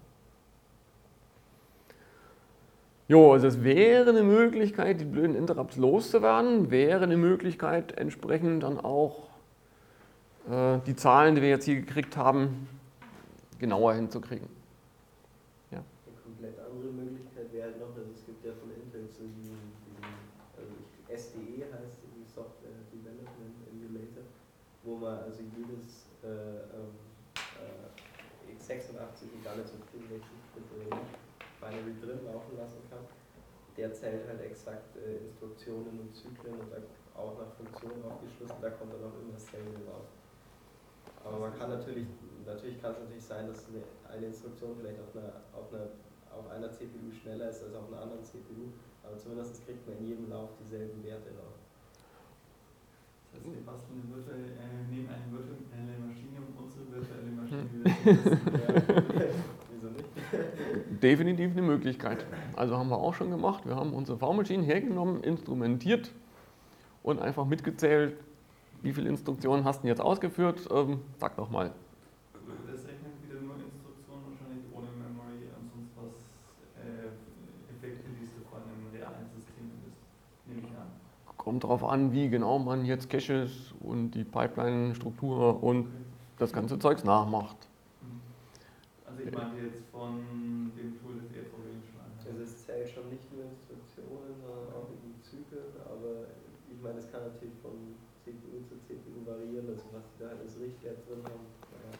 Jo, also es wäre eine Möglichkeit, die blöden Interrupts loszuwerden, wäre eine Möglichkeit, entsprechend dann auch äh, die Zahlen, die wir jetzt hier gekriegt haben, genauer hinzukriegen. Ja. Eine komplett andere Möglichkeit wäre halt noch, also es gibt ja von Intel so diesen, diesen also S D E heißt die Software Development Emulator, wo man also jedes äh, äh, x sechsundachtzig, egal jetzt mit vierundsechzig Bit Binary drin laufen lassen kann. Der zählt halt exakt äh, Instruktionen und Zyklen und auch nach Funktionen aufgeschlüsselt, da kommt dann auch immer dasselbe raus. Aber man kann natürlich, natürlich kann es natürlich sein, dass eine, eine Instruktion vielleicht auf einer, auf, einer, auf einer C P U schneller ist als auf einer anderen C P U, aber zumindest kriegt man in jedem Lauf dieselben Werte raus. Das heißt, wir basteln eine virtuelle, äh, nehmen eine virtuelle Maschine, um unsere virtuelle Maschine wieder zu testen. Wieso nicht? Definitiv eine Möglichkeit. Also haben wir auch schon gemacht. Wir haben unsere V-Maschinen hergenommen, instrumentiert und einfach mitgezählt, wie viele Instruktionen hast du jetzt ausgeführt. Ähm, sag doch mal. Das rechnet wieder nur Instruktionen, wahrscheinlich ohne Memory und sonst was äh, Effekte, die es vor einem realen System ist, nehme ich an. Kommt darauf an, wie genau man jetzt Caches und die Pipeline-Struktur und das ganze Zeugs nachmacht. Also ich meinte jetzt von dem Tool, das ihr vorhin schon Also es zählt schon nicht nur Instruktionen, sondern auch irgendwie Zyklen, aber ich meine, es kann natürlich von C P U zu C P U variieren, also was die da als Richtwert drin haben. Naja.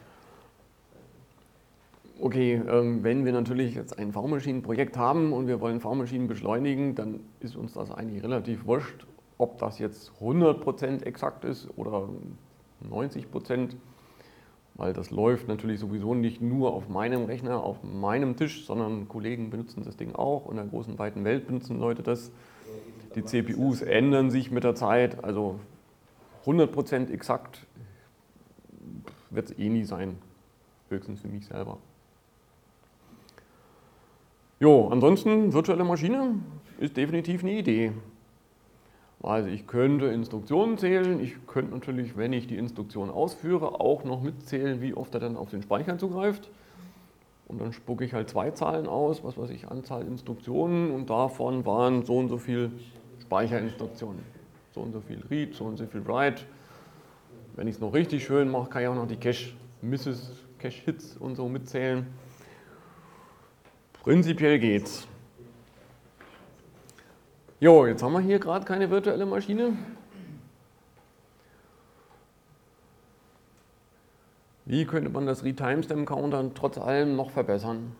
Okay, ähm, wenn wir natürlich jetzt ein V-Maschinen-Projekt haben und wir wollen V-Maschinen beschleunigen, dann ist uns das eigentlich relativ wurscht, ob das jetzt hundert Prozent exakt ist oder neunzig Prozent, weil das läuft natürlich sowieso nicht nur auf meinem Rechner, auf meinem Tisch, sondern Kollegen benutzen das Ding auch, in der großen weiten Welt benutzen Leute das. Die C P Us ändern sich mit der Zeit, also hundert Prozent exakt wird es eh nie sein, höchstens für mich selber. Jo, ansonsten virtuelle Maschine ist definitiv eine Idee. Also ich könnte Instruktionen zählen, ich könnte natürlich, wenn ich die Instruktion ausführe, auch noch mitzählen, wie oft er dann auf den Speicher zugreift. Und dann spucke ich halt zwei Zahlen aus, was weiß ich, Anzahl Instruktionen und davon waren so und so viel Speicherinstruktionen. So und so viel Read, so und so viel Write. Wenn ich es noch richtig schön mache, kann ich auch noch die Cache-Misses, Cache-Hits und so mitzählen. Prinzipiell geht's. Jo, jetzt haben wir hier gerade keine virtuelle Maschine. Wie könnte man das Read-Timestamp-Counter trotz allem noch verbessern?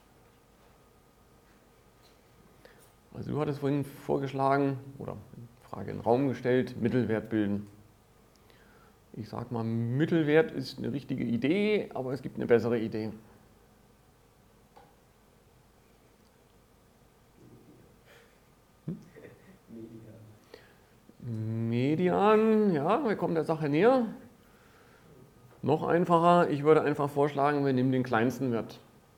Also du hattest vorhin vorgeschlagen oder Frage in den Raum gestellt, Mittelwert bilden. Ich sage mal, Mittelwert ist eine richtige Idee, aber es gibt eine bessere Idee. Median, ja, wir kommen der Sache näher. Noch einfacher, ich würde einfach vorschlagen, wir nehmen den kleinsten Wert.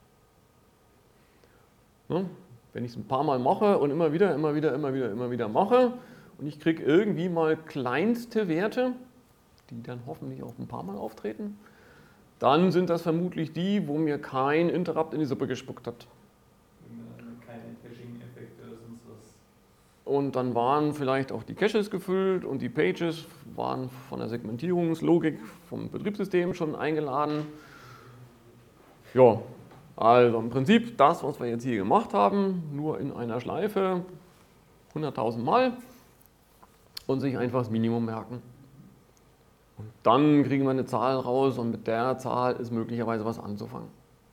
Ne? Wenn ich es ein paar Mal mache und immer wieder, immer wieder, immer wieder, immer wieder mache und ich kriege irgendwie mal kleinste Werte, die dann hoffentlich auch ein paar Mal auftreten, dann sind das vermutlich die, wo mir kein Interrupt in die Suppe gespuckt hat. Keine Caching-Effekte oder sonst was. Und dann waren vielleicht auch die Caches gefüllt und die Pages waren von der Segmentierungslogik vom Betriebssystem schon eingeladen. Ja, also im Prinzip das, was wir jetzt hier gemacht haben, nur in einer Schleife, hunderttausend Mal und sich einfach das Minimum merken. Und dann kriegen wir eine Zahl raus und mit der Zahl ist möglicherweise was anzufangen.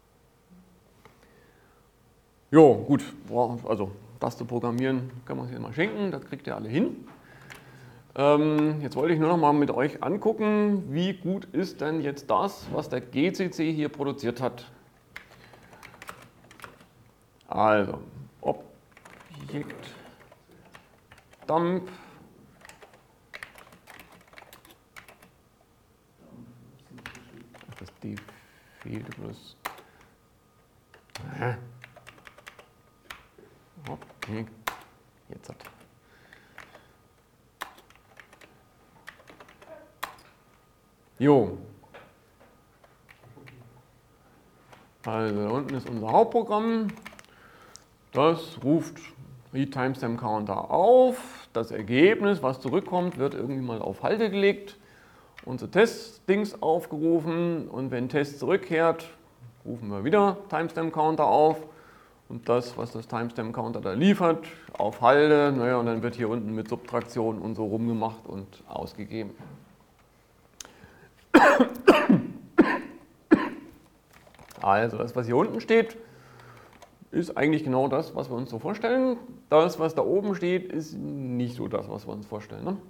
Jo, gut, also das zu programmieren, kann man sich mal schenken, das kriegt ihr alle hin. Ähm, jetzt wollte ich nur noch mal mit euch angucken, wie gut ist denn jetzt das, was der G C C hier produziert hat. Also, Objekt Dump. Das D fehlt bloß. Nee, jetzt hat. Jo. Also da unten ist unser Hauptprogramm. Das ruft Read Timestamp Counter auf. Das Ergebnis, was zurückkommt, wird irgendwie mal auf Halde gelegt. Unser Test-Dings aufgerufen und wenn Test zurückkehrt, rufen wir wieder Timestamp Counter auf. Und das, was das Timestamp Counter da liefert, auf Halde, naja, und dann wird hier unten mit Subtraktion und so rumgemacht und ausgegeben. Also das, was hier unten steht, ist eigentlich genau das, was wir uns so vorstellen. Das, was da oben steht, ist nicht so das, was wir uns vorstellen. Ne?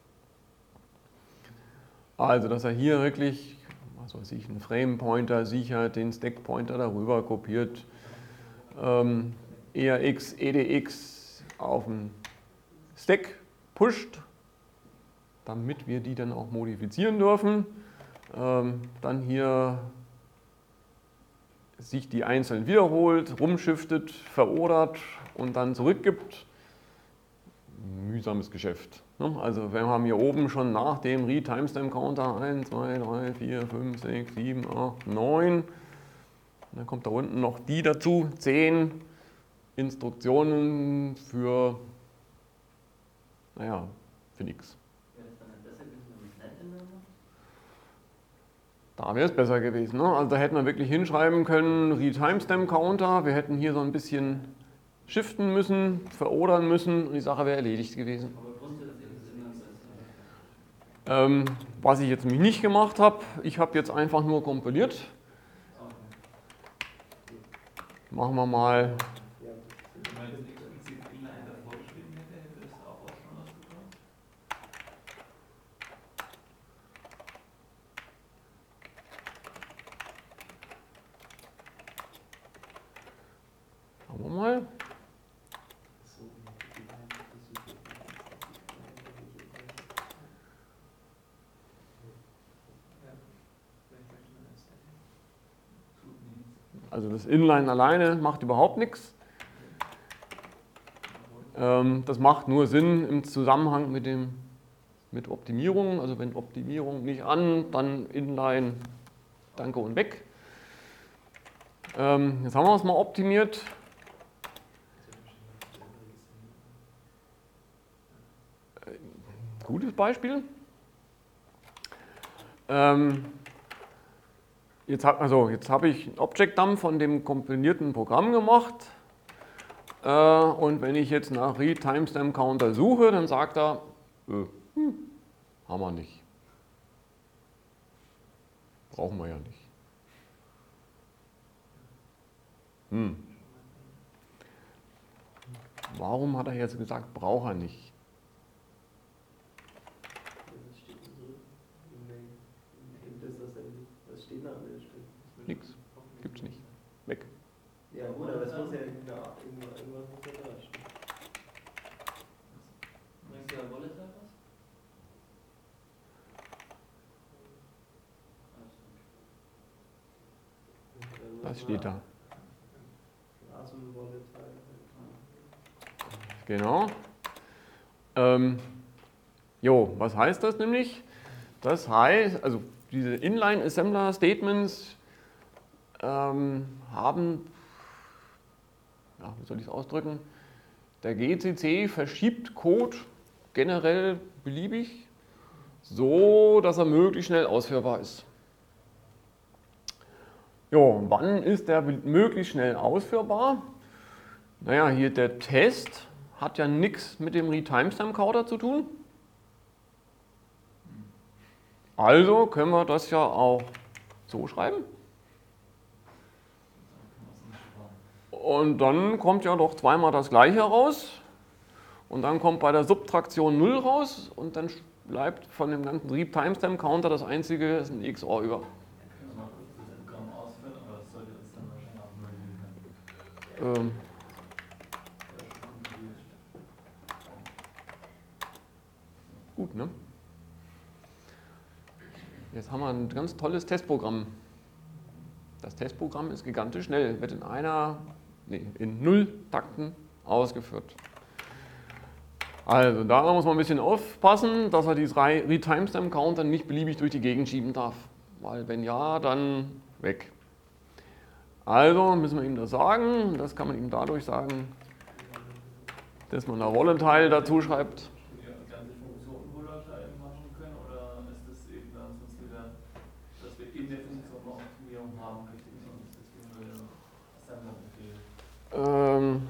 Also, dass er hier wirklich, was weiß ich, einen Frame-Pointer sichert, den Stack-Pointer darüber kopiert, ähm, E R X, E D X auf den Stack pusht, damit wir die dann auch modifizieren dürfen. Ähm, dann hier sich die einzeln wiederholt, rumschiftet, verordert und dann zurückgibt. Mühsames Geschäft. Also wir haben hier oben schon nach dem Read Timestamp Counter eins, zwei, drei, vier, fünf, sechs, sieben, acht, neun. Und dann kommt da unten noch die dazu, zehn Instruktionen für, naja, für nichts. Wäre es dann nicht besser gewesen, wenn man es nicht ändern muss? Da wäre es besser gewesen. Ne? Also da hätten wir wirklich hinschreiben können, Read Timestamp Counter. Wir hätten hier so ein bisschen shiften müssen, verordern müssen und die Sache wäre erledigt gewesen. Aber grundsätzlich ist es immer so. Ähm, was ich jetzt nämlich nicht gemacht habe, ich habe jetzt einfach nur kompiliert. Machen wir mal. Ja, Wenn man jetzt explizit Inline davor geschrieben hätte, hätte das auch schon was bekommen. Schauen wir mal. so, die beiden Versuche. Ja, vielleicht möchte man das dann. Tut nichts. Also das Inline alleine macht überhaupt nichts. Ähm, das macht nur Sinn im Zusammenhang mit, dem, mit Optimierung. Also wenn Optimierung nicht an, dann Inline, danke und weg. Ähm, jetzt haben wir es mal optimiert. Gutes Beispiel. Ähm, jetzt habe also, jetzt hab ich ein Object-Dump von dem kompilierten Programm gemacht. Äh, und wenn ich jetzt nach Read Timestamp Counter suche, dann sagt er, äh, hm, haben wir nicht. Brauchen wir ja nicht. Hm. Warum hat er jetzt gesagt, braucht er nicht? Was steht denn so im Mail? Gibt es das denn? Was steht da an der Stelle? Nix. Gibt's nicht. Weg. Ja gut, aber es muss ja irgendwas, irgendwas muss ja da stehen. Bringt der Wallet da was? Das steht da. Rasenwolle Genau. Ähm, jo, was heißt das nämlich? Das heißt, also diese Inline-Assembler-Statements ähm, haben, ja, wie soll ich es ausdrücken? Der G C C verschiebt Code generell beliebig, so dass er möglichst schnell ausführbar ist. Jo, wann ist der möglichst schnell ausführbar? Naja, hier der Test hat ja nichts mit dem Read Timestamp Counter zu tun. Also können wir das ja auch so schreiben. Und dann kommt ja doch zweimal das gleiche raus. Und dann kommt bei der Subtraktion null raus und dann bleibt von dem ganzen Read Timestamp Counter das einzige, ist ein X O R über. Kann man das Programm ausführen, aber das sollte das dann wahrscheinlich auch möglich sein. Ähm, gut, ne? Jetzt haben wir ein ganz tolles Testprogramm. Das Testprogramm ist gigantisch schnell, wird in einer, nee, in null Takten ausgeführt. Also da muss man ein bisschen aufpassen, dass er diesen Read-Timestamp-Counter nicht beliebig durch die Gegend schieben darf. Weil wenn ja, dann weg. Also müssen wir ihm das sagen. Das kann man ihm dadurch sagen, dass man da Volatile dazu schreibt. Ja, die ganze Funktion volatile machen können oder ist das eben dann sonst wieder, dass wir in der Funktion noch Optimierung haben, richtig? Und deswegen würde Assembler-Befehl. Ähm,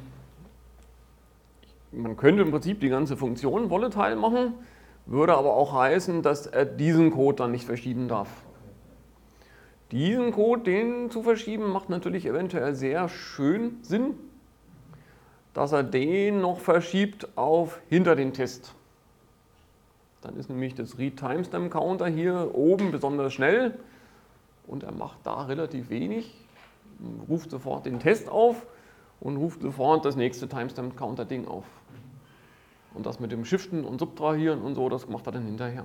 man könnte im Prinzip die ganze Funktion volatile machen, würde aber auch heißen, dass er diesen Code dann nicht verschieben darf. Diesen Code, den zu verschieben, macht natürlich eventuell sehr schön Sinn, dass er den noch verschiebt auf hinter den Test. Dann ist nämlich das Read-Timestamp-Counter hier oben besonders schnell und er macht da relativ wenig, ruft sofort den Test auf und ruft sofort das nächste Timestamp-Counter-Ding auf. Und das mit dem Shiften und Subtrahieren und so, das macht er dann hinterher.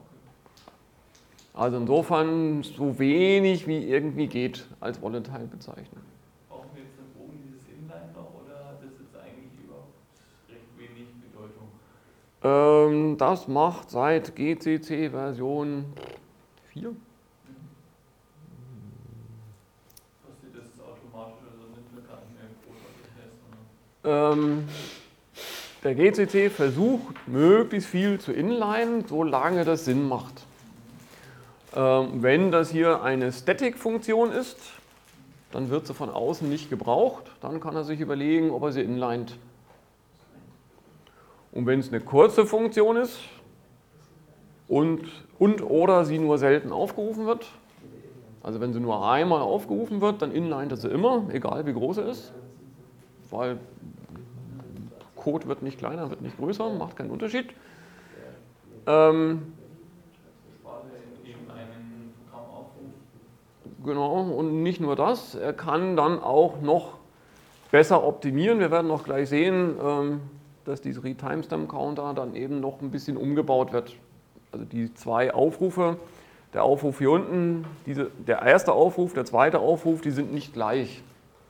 Also insofern so wenig wie irgendwie geht als Volatile bezeichnen. Brauchen wir jetzt dann oben dieses Inline noch oder hat das jetzt eigentlich überhaupt recht wenig Bedeutung? Ähm, das macht seit G C C Version vier. Passiert das automatisch, also nimmt man gar nicht mehr großartig Test? Ähm, der G C C versucht möglichst viel zu inline, solange das Sinn macht. Ähm, wenn das hier eine Static-Funktion ist, dann wird sie von außen nicht gebraucht. Dann kann er sich überlegen, ob er sie inlined. Und wenn es eine kurze Funktion ist und, und oder sie nur selten aufgerufen wird, also wenn sie nur einmal aufgerufen wird, dann inlined er sie immer, egal wie groß er ist, weil Code wird nicht kleiner, wird nicht größer, macht keinen Unterschied. Ähm, Genau, und nicht nur das, er kann dann auch noch besser optimieren. Wir werden noch gleich sehen, dass dieser Read-Timestamp-Counter dann eben noch ein bisschen umgebaut wird. Also die zwei Aufrufe, der Aufruf hier unten, diese, der erste Aufruf, der zweite Aufruf, die sind nicht gleich.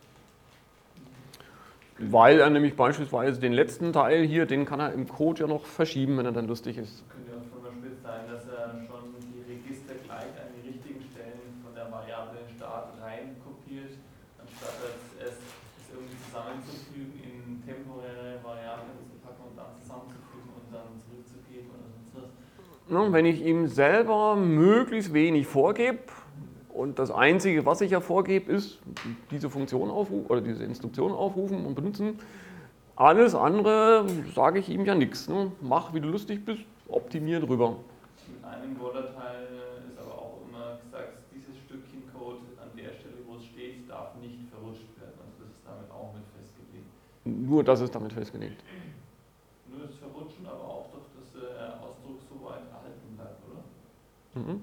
Weil er nämlich beispielsweise den letzten Teil hier, den kann er im Code ja noch verschieben, wenn er dann lustig ist. Könnte ja zum Beispiel sein, dass er schon die Register gleich an die richtigen Stellen von der Variable Start rein kopiert, anstatt es erst es irgendwie zusammenzufügen, in temporäre Variablen zu packen und dann zusammenzufügen und dann zurückzugeben oder sonst was. Ja, wenn ich ihm selber möglichst wenig vorgebe, und das Einzige, was ich ja vorgebe, ist diese Funktion aufrufen oder diese Instruktion aufrufen und benutzen. Alles andere sage ich ihm ja nichts. Ne? Mach, wie du lustig bist, optimier drüber. Mit einem Volatile ist aber auch immer gesagt, dieses Stückchen Code an der Stelle, wo es steht, darf nicht verrutscht werden. Also das ist damit auch mit festgelegt. Nur das ist damit festgelegt. Nur das Verrutschen, aber auch doch, dass der Ausdruck so weit erhalten bleibt, oder? Mhm.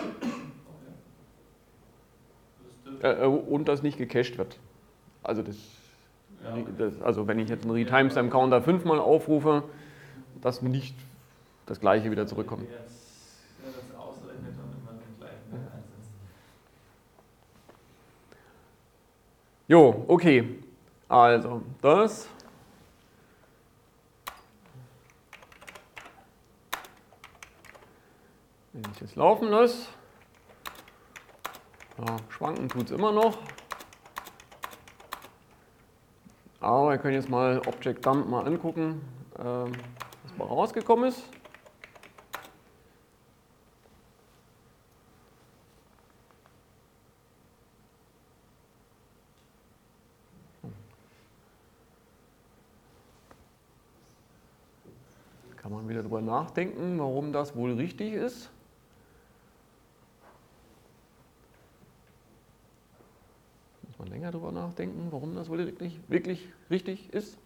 Okay. Äh, und das nicht gecached wird. Also, das, Ja, okay. das, also wenn ich jetzt einen Read-Timestamp-Counter fünfmal aufrufe, dass nicht das gleiche wieder zurückkommt. Wenn er das ausrechnet und immer den gleichen Wert einsetzt. Jo, okay. Also, das. Wenn ich das laufen lasse, ja, schwanken tut es immer noch. Aber wir können jetzt mal Object Dump mal angucken, ähm, was mal rausgekommen ist. Kann man wieder drüber nachdenken, warum das wohl richtig ist. Muss man länger drüber nachdenken, warum das wohl wirklich, wirklich richtig ist.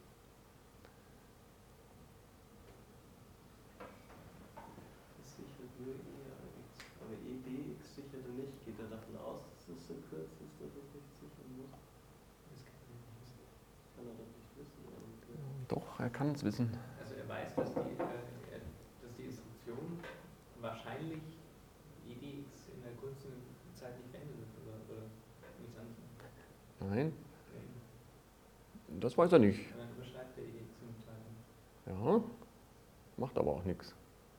Das sichert nur E A X, aber E B X sichert er nicht. Geht er davon aus, dass das so kurz ist, dass er es nicht sichern muss? Das kann er nicht wissen. Das kann er doch nicht wissen. Und, Doch, er kann es wissen. Also er weiß, dass die, äh, dass die Instruktion wahrscheinlich E D X in der kurzen Zeit nicht beendet wird, oder, oder nichts anderes. Nein, das weiß er nicht. Und dann überschreibt Ja, macht aber auch nichts.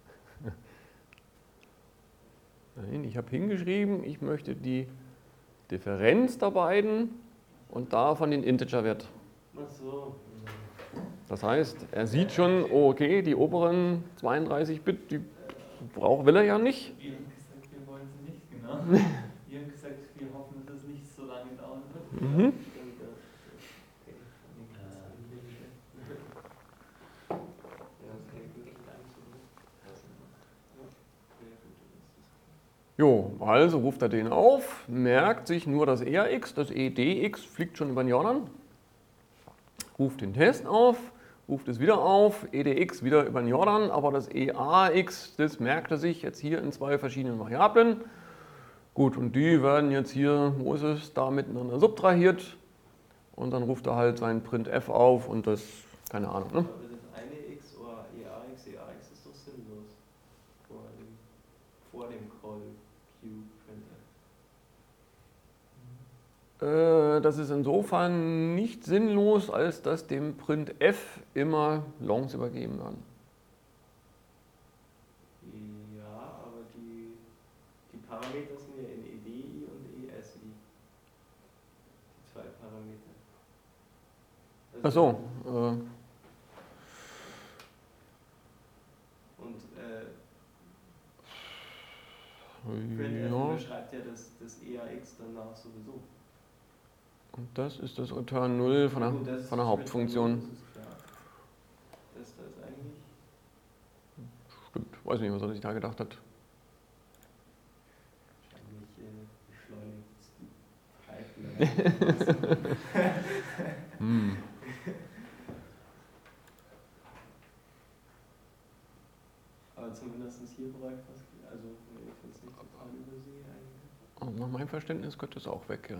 Nein, ich habe hingeschrieben, ich möchte die Differenz der beiden und davon den Integerwert. Ach so. Das heißt, er sieht schon, oh, okay, die oberen zweiunddreißig Bit, die braucht, will er ja nicht. Wir haben gesagt, wir wollen sie nicht, genau. Wir haben gesagt, wir hoffen, dass es nicht so lange dauern wird. Mhm. Jo, also ruft er den auf, merkt sich nur das E A X, das E D X fliegt schon über den Jordan, ruft den Test auf, ruft es wieder auf, E D X wieder über den Jordan, aber das E A X, das merkt er sich jetzt hier in zwei verschiedenen Variablen. Gut, und die werden jetzt hier, wo ist es, da miteinander subtrahiert und dann ruft er halt sein Printf auf und das, keine Ahnung, ne? Aber das eine X oder E A X, E A X ist doch sinnlos vor dem, vor dem Call Q-Printf. Äh, das ist insofern nicht sinnlos, als dass dem Printf immer Longs übergeben werden. Ja, aber die, die Parameter sind ja in E D I und E S I. Die zwei Parameter. Also Ach so. Äh, Und äh, Printf ja. beschreibt ja das, das E A X danach sowieso. Und das ist das Return null von der, Gut, das von der ist Hauptfunktion. Das ist klar. Das da ist eigentlich. Stimmt, weiß nicht, was er sich da gedacht hat. Wahrscheinlich äh, beschleunigt die Pipeline. Hm. Aber zumindest hier bräuchte was. Also, wenn ich jetzt nicht total übersehe, eigentlich. Und nach meinem Verständnis könnte es auch weg, ja.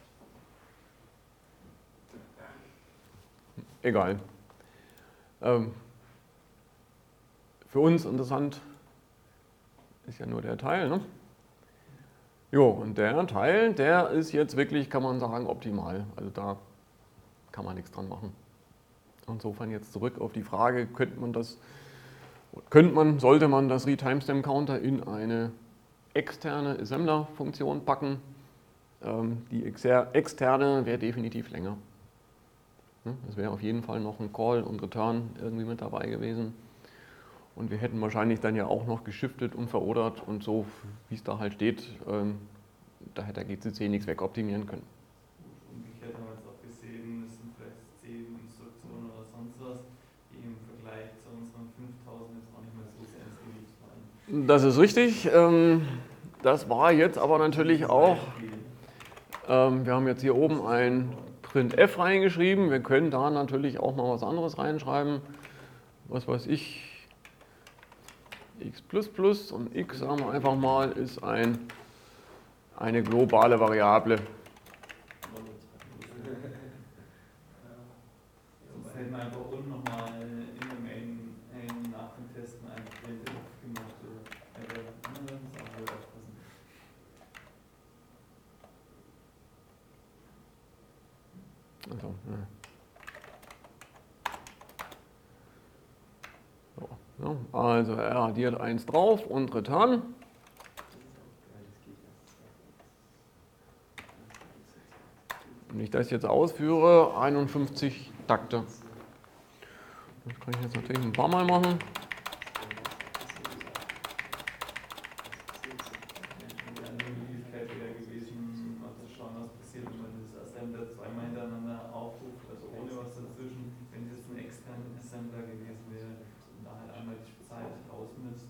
Egal. Ähm, für uns interessant ist ja nur der Teil, ne? Jo, und der Teil, der ist jetzt wirklich, kann man sagen, optimal. Also da kann man nichts dran machen. Insofern jetzt zurück auf die Frage, könnte man das, könnte man, sollte man das Read-Timestamp-Counter in eine externe Assembler-Funktion packen? Ähm, die externe wäre definitiv länger. Es wäre auf jeden Fall noch ein Call und Return irgendwie mit dabei gewesen. Und wir hätten wahrscheinlich dann ja auch noch geschiftet und verordert und so, wie es da halt steht, ähm, da hätte der G C C nichts wegoptimieren können. Umgekehrt haben wir jetzt auch gesehen, es sind vielleicht zehn Instruktionen oder sonst was, die im Vergleich zu unseren fünftausend jetzt auch nicht mehr so sehr ins Gewicht fallen. Das ist richtig. Ähm, das war jetzt aber natürlich auch, ähm, wir haben jetzt hier oben ein Printf reingeschrieben. Wir können da natürlich auch mal was anderes reinschreiben. Was weiß ich, x plus plus und x, sagen wir einfach mal, ist ein, eine globale Variable. Sonst hätten wir einfach unten nochmal in der Main nach dem Testen ein Printf gemacht. Oder das muss auch wohl aufpassen. Also, ja. So, ja, also er addiert eins drauf und Return. Wenn ich das jetzt ausführe, einundfünfzig Takte. Das kann ich jetzt natürlich ein paar Mal machen. Die andere Möglichkeit wäre gewesen, mal zu schauen, was passiert, wenn man das Assembler zweimal hintereinander aufruft, also ohne was dazwischen, wenn es jetzt ein externer Assembler gewesen wäre und da halt einmal die Zeit ausnutzt.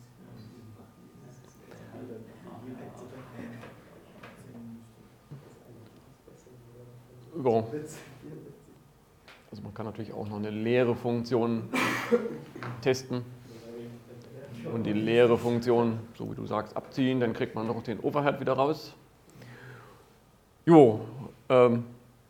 Ja. Also man kann natürlich auch noch eine leere Funktion testen und die leere Funktion, so wie du sagst, abziehen, dann kriegt man noch den Overhead wieder raus. Jo, ähm,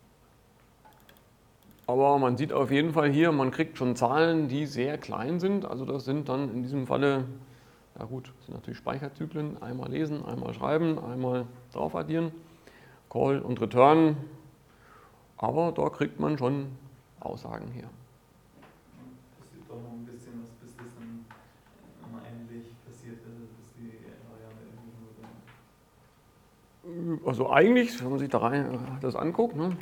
aber man sieht auf jeden Fall hier, man kriegt schon Zahlen, die sehr klein sind. Also das sind dann in diesem Falle, ja gut, das sind natürlich Speicherzyklen, einmal lesen, einmal schreiben, einmal drauf addieren, Call und Return. Aber da kriegt man schon Aussagen her. Das sieht doch noch ein bisschen was, bis das dann mal endlich passiert ist, bis die Variable irgendwie wurde. Also eigentlich, wenn man sich da rein das anguckt, ne,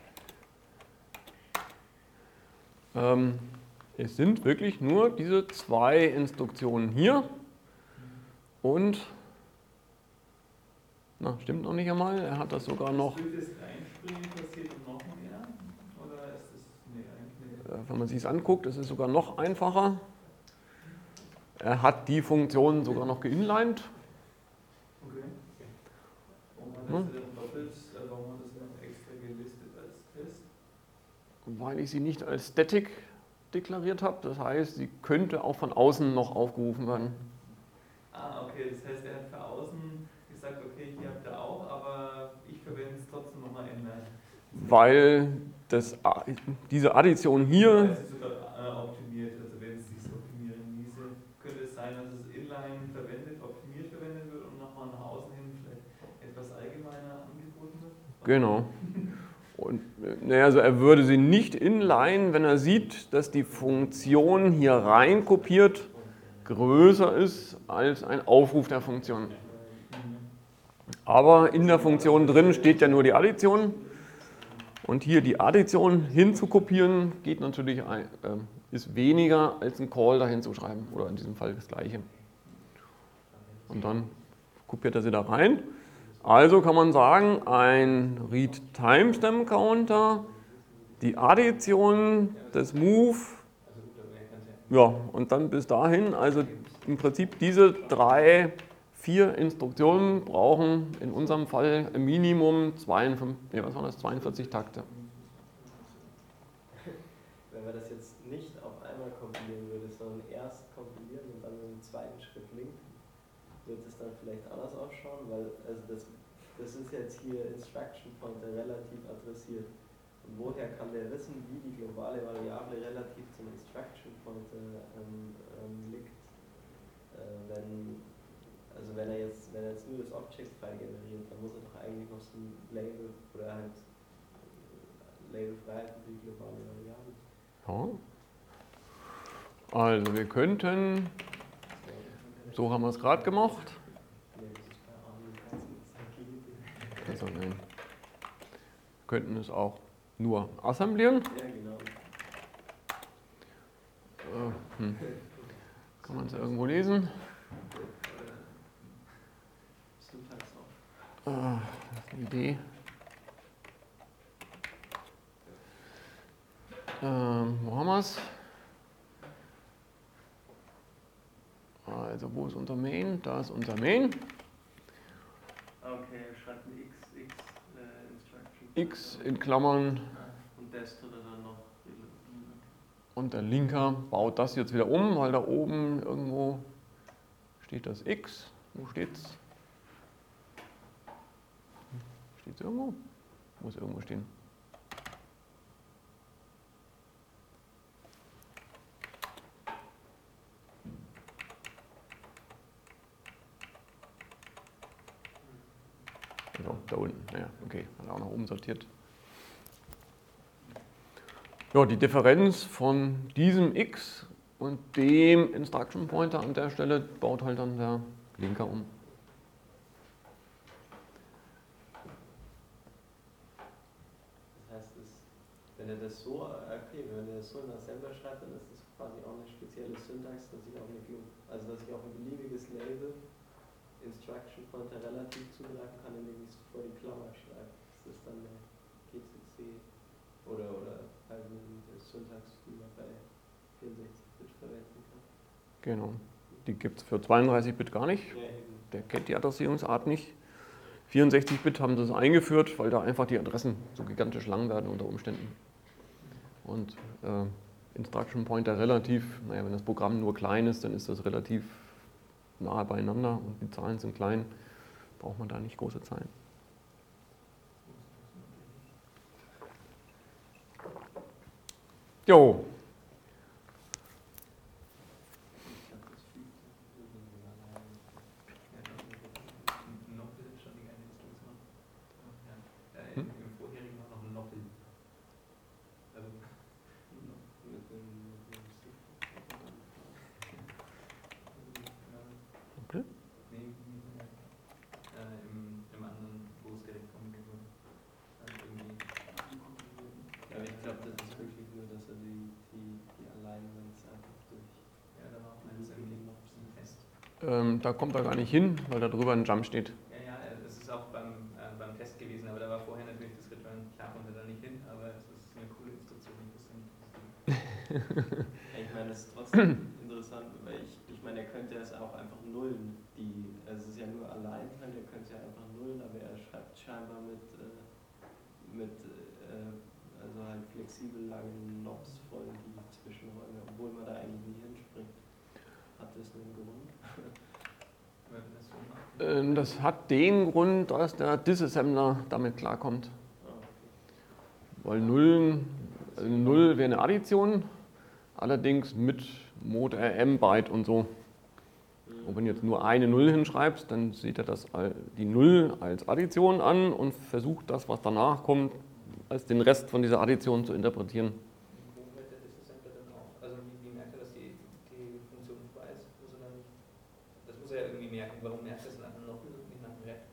ähm, es sind wirklich nur diese zwei Instruktionen hier und, na, stimmt noch nicht einmal, er hat das sogar noch, Durch das Reinspringen passiert noch mehr? Oder ist das, nee, eigentlich nicht. äh, wenn man sich es anguckt, ist es sogar noch einfacher. Er hat die Funktion sogar noch geinlined. Okay. Warum hat Hm? das denn doppelt, äh, warum hat das noch extra gelistet als Test? Weil ich sie nicht als Static deklariert habe. Das heißt, sie könnte auch von außen noch aufgerufen werden. Ah, okay, das heißt, er hat für außen gesagt, okay, hier habt ihr auch, aber ich verwende es trotzdem nochmal inline. Weil das, diese Addition hier, Weil sie sogar äh, optimiert, also wenn es sich optimieren ließe, könnte es sein, dass es inline verwendet, optimiert verwendet wird und nochmal nach außen hin vielleicht etwas allgemeiner angeboten wird? genau. Und, naja, also er würde sie nicht inline, wenn er sieht, dass die Funktion hier rein kopiert größer ist als ein Aufruf der Funktion. Aber in der Funktion drin steht ja nur die Addition. Und hier die Addition hinzukopieren geht natürlich ein, äh, ist weniger als ein Call dahin zu schreiben. Oder in diesem Fall das gleiche. Und dann kopiert er sie da rein. Also kann man sagen, ein Read-Timestamp-Counter, die Addition des Move, ja, und dann bis dahin, also im Prinzip diese drei, vier Instruktionen brauchen in unserem Fall im Minimum zweiundfünfzig, nee, was waren das, zweiundvierzig Takte. Wenn man das jetzt nicht auf einmal kompilieren würde, sondern erst kompilieren und dann im zweiten Schritt linken, wird es dann vielleicht anders ausschauen, weil also das, das ist jetzt hier Instruction Pointer relativ adressiert. Und woher kann der wissen, wie die globale Variable relativ zum Instruction Pointer ähm, ähm, liegt, äh, wenn, also wenn er jetzt wenn er jetzt nur das Object-File generiert, dann muss er doch eigentlich noch so ein Label oder halt Label-Freiheit für die globale Variable. Ja. Also wir könnten, so haben wir es gerade gemacht. Also nein. Wir könnten es auch nur assemblieren. Ja, genau. Äh, hm. Kann man es irgendwo lesen? Äh, das ist eine Idee. Ähm, wo haben wir es? Also wo ist unser Main? Da ist unser Main. Okay, schreibt ein X, X, äh, Instruction. X in Klammern. Und das tut er dann noch. Und der Linker baut das jetzt wieder um, weil da oben irgendwo steht das X. Wo steht's? Steht's irgendwo? Muss irgendwo stehen. Also, da unten. Naja, okay, hat er auch nach oben sortiert. Ja, die Differenz von diesem X und dem Instruction Pointer an der Stelle baut halt dann der Linker um. Das heißt, es, wenn er das so, okay, wenn er das so in Assembler schreibt, dann ist das quasi auch eine spezielle Syntax, dass ich auf eine, also dass ich auf ein beliebiges Label Instruction Pointer relativ zugreifen kann, indem ich es vor die Klammer schreibe. Das ist dann der G C C oder, oder halt eine Syntax, die man bei vierundsechzig Bit verwenden kann. Genau. Die gibt es für zweiunddreißig Bit gar nicht. Ja, eben. Der kennt die Adressierungsart nicht. vierundsechzig Bit haben sie es eingeführt, weil da einfach die Adressen so gigantisch lang werden unter Umständen. Und äh, Instruction Pointer relativ, naja, wenn das Programm nur klein ist, dann ist das relativ nahe beieinander und die Zahlen sind klein, braucht man da nicht große Zahlen. Jo. Im vorherigen war noch ein Noppel. Also, Mit dem, mit dem Stick. glaube, das ist wirklich nur, dass er die, die, die Alignments einfach durch. Ja, da war auch ein Assembly noch ein bisschen fest. Ähm, da kommt er gar nicht hin, weil da drüber ein Jump steht. Ja, ja, das ist auch beim, äh, beim Test gewesen, aber da war vorher natürlich das Return, klar kommt er da nicht hin, aber es ist eine coole Instruktion. Ich meine, das ist trotzdem interessant, weil ich, ich meine, er könnte es auch einfach nullen. Die, also es ist ja nur allein, er könnte ja einfach nullen, aber er schreibt scheinbar mit, äh, mit äh, also halt flexibel langen Knobs voll die Zwischenräume, obwohl man da eigentlich nie hinspringt. Hat das einen Grund? Wenn man das so macht. Ähm, das hat den Grund, dass der Disassembler damit klarkommt. Ah, okay. Weil Nullen, also Null wäre eine Addition, allerdings mit Mod R M Byte und so. Und wenn du jetzt nur eine Null hinschreibst, dann sieht er das, al- die Null als Addition an und versucht das, was danach kommt, als den Rest von dieser Addition zu interpretieren. Wo hört der Disassembler dann auf? Also wie, wie merkt er, dass die, die Funktion vorbei ist? Muss er da nicht, das muss er ja irgendwie merken. Warum merkt er es nach einem Noppel und nicht nach einem Ref?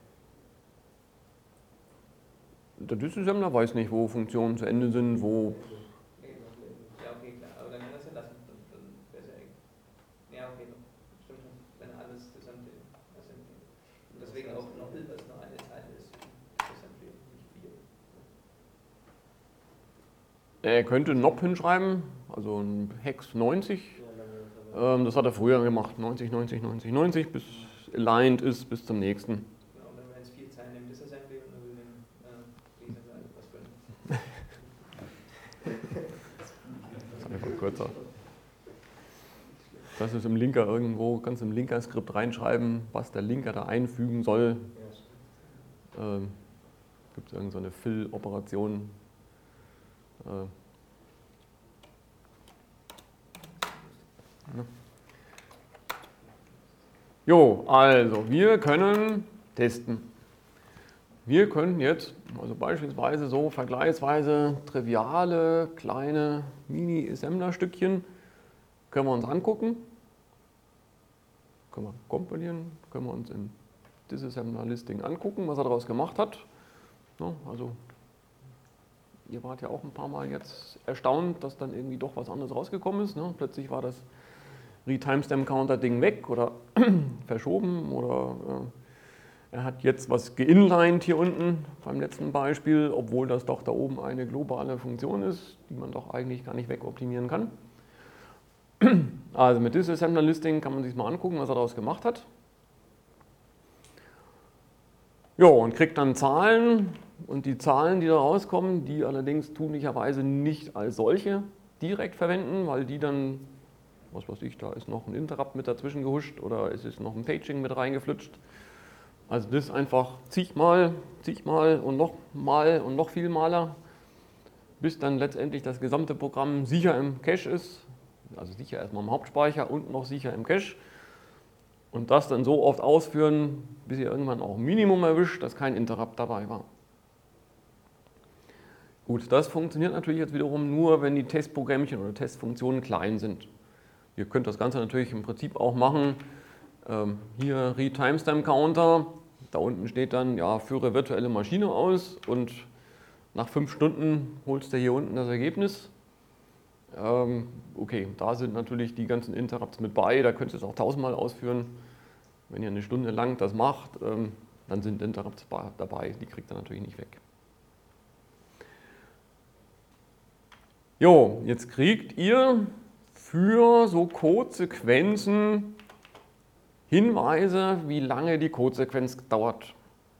Der Disassembler weiß nicht, wo Funktionen zu Ende sind, wo. Ja, okay, klar. Aber dann kann er es ja lassen. Dann, dann wäre es ja echt. Ja, okay, stimmt schon. Wenn alles Assembly. Assembly. Und deswegen auch Noppel, weil es nur eine Zeile ist. Assembly, nicht vier. Er könnte N O P hinschreiben, also ein Hex neunzig. Ja, lange ist aber- Ähm, das hat er früher gemacht, neunzig, neunzig, neunzig, neunzig, bis aligned ist bis zum nächsten. Genau, und dann wären es vier Zeilen im Disassembly und dann will den äh, Leser sagen, was für ein. Das ist einfach kürzer. Das ist im Linker irgendwo, ganz im Linker-Skript reinschreiben, was der Linker da einfügen soll. Ja, stimmt. Ähm, Gibt es irgendeine so Fill-Operation? Äh, ja. Jo, also wir können testen. Wir könnten jetzt, also beispielsweise so vergleichsweise triviale kleine Mini-Assembler-Stückchen, können wir uns angucken. Können wir kompilieren, können wir uns im Disassembler-Listing angucken, was er daraus gemacht hat. Ja, also ihr wart ja auch ein paar Mal jetzt erstaunt, dass dann irgendwie doch was anderes rausgekommen ist. Ne? Plötzlich war das Retimestamp-Counter-Ding weg oder verschoben oder äh, er hat jetzt was geinlined hier unten beim letzten Beispiel, obwohl das doch da oben eine globale Funktion ist, die man doch eigentlich gar nicht wegoptimieren kann. Also mit Disassembler-Listing kann man sich mal angucken, was er daraus gemacht hat. Ja, und kriegt dann Zahlen und die Zahlen, die da rauskommen, die allerdings tunlicherweise nicht als solche direkt verwenden, weil die dann, was weiß ich, da ist noch ein Interrupt mit dazwischen gehuscht oder es ist noch ein Paging mit reingeflutscht. Also das einfach zigmal, zigmal und noch mal und noch viel maler, bis dann letztendlich das gesamte Programm sicher im Cache ist, also sicher erstmal im Hauptspeicher und noch sicher im Cache. Und das dann so oft ausführen, bis ihr irgendwann auch ein Minimum erwischt, dass kein Interrupt dabei war. Gut, das funktioniert natürlich jetzt wiederum nur, wenn die Testprogrammchen oder Testfunktionen klein sind. Ihr könnt das Ganze natürlich im Prinzip auch machen. Ähm, hier Retimestamp-Counter, da unten steht dann, ja, führe virtuelle Maschine aus und nach fünf Stunden holst du hier unten das Ergebnis. Ähm, okay, da sind natürlich die ganzen Interrupts mit bei, da könnt ihr es auch tausendmal ausführen. Wenn ihr eine Stunde lang das macht, ähm, dann sind Interrupts dabei, die kriegt ihr natürlich nicht weg. Jo, jetzt kriegt ihr für so Codesequenzen Hinweise, wie lange die Codesequenz dauert.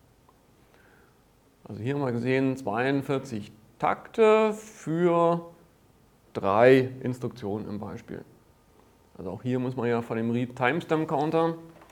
Also hier haben wir gesehen zweiundvierzig Takte für drei Instruktionen im Beispiel. Also auch hier muss man ja von dem Read Timestamp Counter,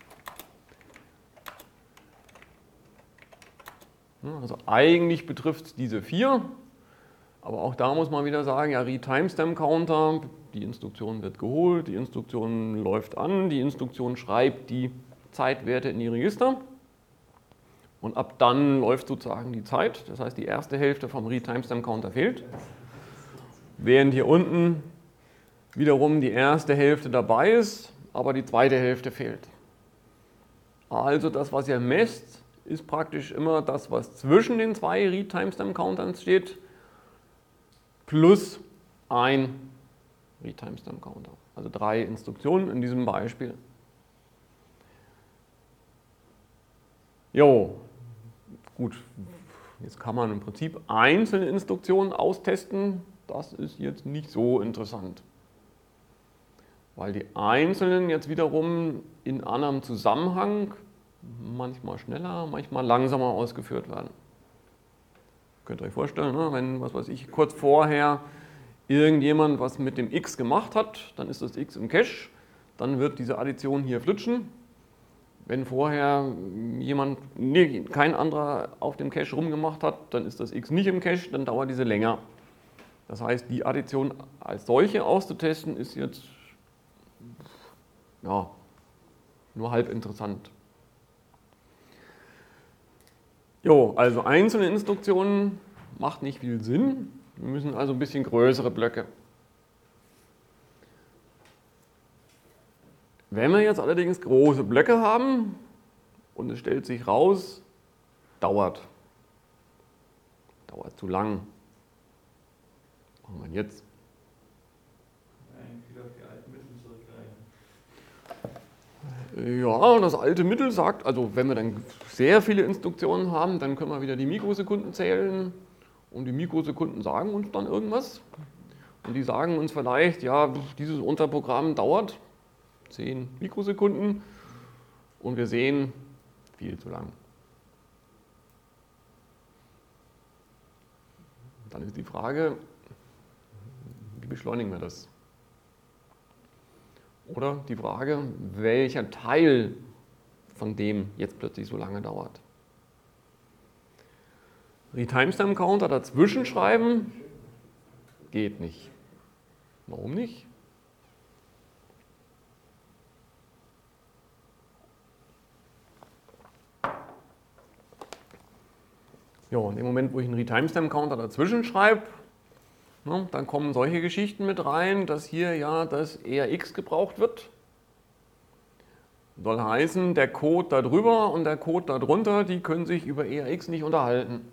also eigentlich betrifft es diese vier, aber auch da muss man wieder sagen, ja, Read Timestamp Counter, die Instruktion wird geholt, die Instruktion läuft an, die Instruktion schreibt die Zeitwerte in die Register und ab dann läuft sozusagen die Zeit, das heißt die erste Hälfte vom Read Timestamp Counter fehlt. Während hier unten wiederum die erste Hälfte dabei ist, aber die zweite Hälfte fehlt. Also das, was ihr messt, ist praktisch immer das, was zwischen den zwei Read-Timestamp-Countern steht. plus ein Read-Timestamp-Counter. Also drei Instruktionen in diesem Beispiel. Jo, gut, jetzt kann man im Prinzip einzelne Instruktionen austesten. Das ist jetzt nicht so interessant, weil die einzelnen jetzt wiederum in anderem Zusammenhang manchmal schneller, manchmal langsamer ausgeführt werden. Könnt ihr euch vorstellen, ne? Wenn, was weiß ich, kurz vorher irgendjemand was mit dem X gemacht hat, dann ist das X im Cache, dann wird diese Addition hier flutschen. Wenn vorher jemand, nee, kein anderer auf dem Cache rumgemacht hat, dann ist das X nicht im Cache, dann dauert diese länger. Das heißt, die Addition als solche auszutesten, ist jetzt ja, nur halb interessant. Jo, also einzelne Instruktionen macht nicht viel Sinn. Wir müssen also ein bisschen größere Blöcke. Wenn wir jetzt allerdings große Blöcke haben und es stellt sich raus, dauert. Dauert zu lang. Was machen wir jetzt? Eigentlich auf die alten Mittel zurückgreifen. Ja, das alte Mittel sagt, also wenn wir dann sehr viele Instruktionen haben, dann können wir wieder die Mikrosekunden zählen und die Mikrosekunden sagen uns dann irgendwas. Und die sagen uns vielleicht, ja, dieses Unterprogramm dauert zehn Mikrosekunden und wir sehen, viel zu lang. Dann ist die Frage, wie beschleunigen wir das? Oder die Frage, welcher Teil von dem jetzt plötzlich so lange dauert. Read-Timestamp-Counter dazwischen schreiben geht nicht. Warum nicht? Ja, in dem Moment, wo ich einen Read-Timestamp-Counter dazwischen schreibe, ne, dann kommen solche Geschichten mit rein, dass hier ja das E R X gebraucht wird. Soll heißen, der Code da drüber und der Code da drunter, die können sich über E R X nicht unterhalten.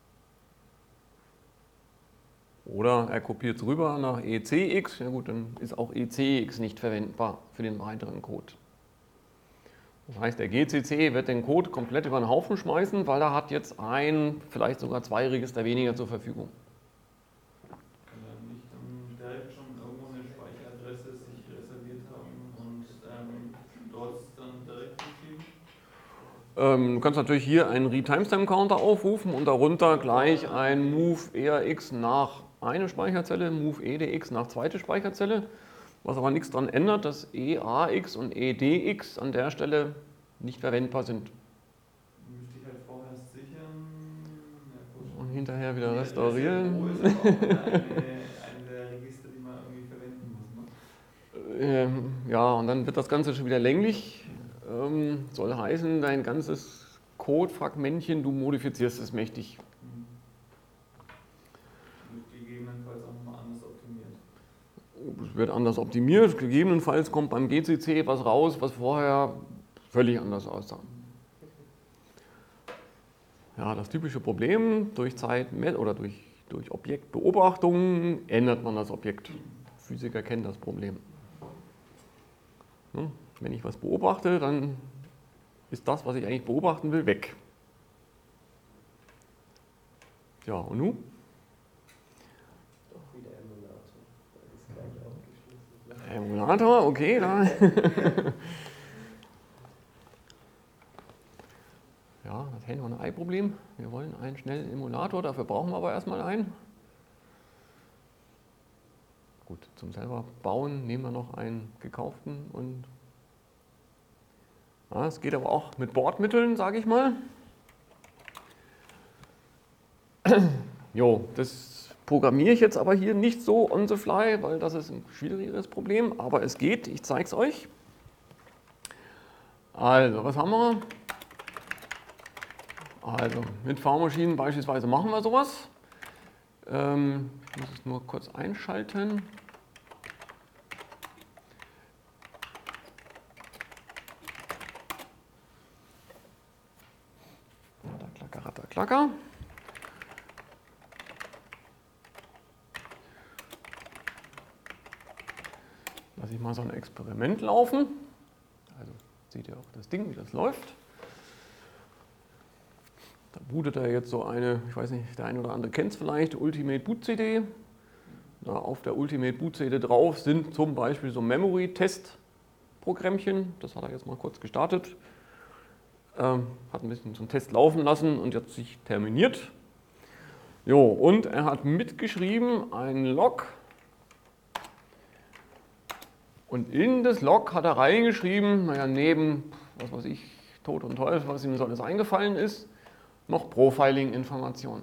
Oder er kopiert es rüber nach E C X, ja gut, dann ist auch E C X nicht verwendbar für den weiteren Code. Das heißt, der G C C wird den Code komplett über den Haufen schmeißen, weil er hat jetzt ein, vielleicht sogar zwei Register weniger zur Verfügung. Kann er nicht dann direkt schon irgendwo eine Speicheradresse sich reserviert haben und ähm, dort dann direkt geschrieben? Ähm, du kannst natürlich hier einen Read-Timestamp-Counter aufrufen und darunter gleich ein Move E R X nach eine Speicherzelle, Move E D X nach zweite Speicherzelle. Was aber nichts daran ändert, dass E A X und E D X an der Stelle nicht verwendbar sind. Müsste ich halt vorher sichern. Ja, Und hinterher wieder Die restaurieren. Adresse ist auch eine, eine der Register, die man irgendwie verwenden muss. Ne? Ähm, ja, und dann wird das Ganze schon wieder länglich. Ähm, soll heißen, dein ganzes Codefragmentchen, du modifizierst es mächtig. Gegebenenfalls auch nochmal anders optimiert. Es wird anders optimiert. Gegebenenfalls kommt beim G C C was raus, was vorher völlig anders aussah. Ja, das typische Problem, durch Zeit oder durch, durch Objektbeobachtung ändert man das Objekt. Physiker kennen das Problem. Wenn ich was beobachte, dann ist das, was ich eigentlich beobachten will, weg. Ja, und nun? Doch wieder Emulator. Das ist gleich aufgeschlüsselt. Emulator, okay. Da. Ja, das Hen- und Ei-Problem. Wir wollen einen schnellen Emulator, dafür brauchen wir aber erstmal einen. Gut, zum selber bauen nehmen wir noch einen gekauften. Und ja, es geht aber auch mit Bordmitteln, sage ich mal. Jo, das programmiere ich jetzt aber hier nicht so on the fly, weil das ist ein schwierigeres Problem, aber es geht, ich zeige es euch. Also, was haben wir? Also, mit V-Maschinen beispielsweise machen wir sowas. Ähm, ich muss es nur kurz einschalten. Ratter, klacker, ratter, klacker. lasse ich mal so ein Experiment laufen. Also seht ihr auch das Ding, wie das läuft. Da bootet er jetzt so eine, ich weiß nicht, der eine oder andere kennt es vielleicht, Ultimate Boot C D. Da auf der Ultimate Boot C D drauf sind zum Beispiel so Memory-Test-Programmchen. Das hat er jetzt mal kurz gestartet. Ähm, hat ein bisschen zum Test laufen lassen und jetzt sich terminiert. Jo, und er hat mitgeschrieben ein Log. Und in das Log hat er reingeschrieben, naja, neben, was weiß ich, Tod und Teufel, was ihm so alles eingefallen ist, noch Profiling-Informationen.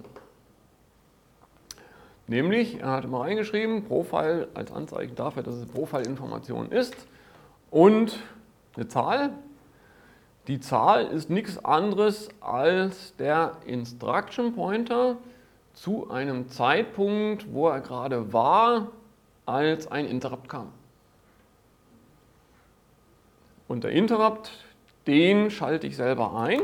Nämlich, er hat immer reingeschrieben, Profile als Anzeichen dafür, dass es Profile-Information ist und eine Zahl. Die Zahl ist nichts anderes als der Instruction Pointer zu einem Zeitpunkt, wo er gerade war, als ein Interrupt kam. Und der Interrupt, den schalte ich selber ein.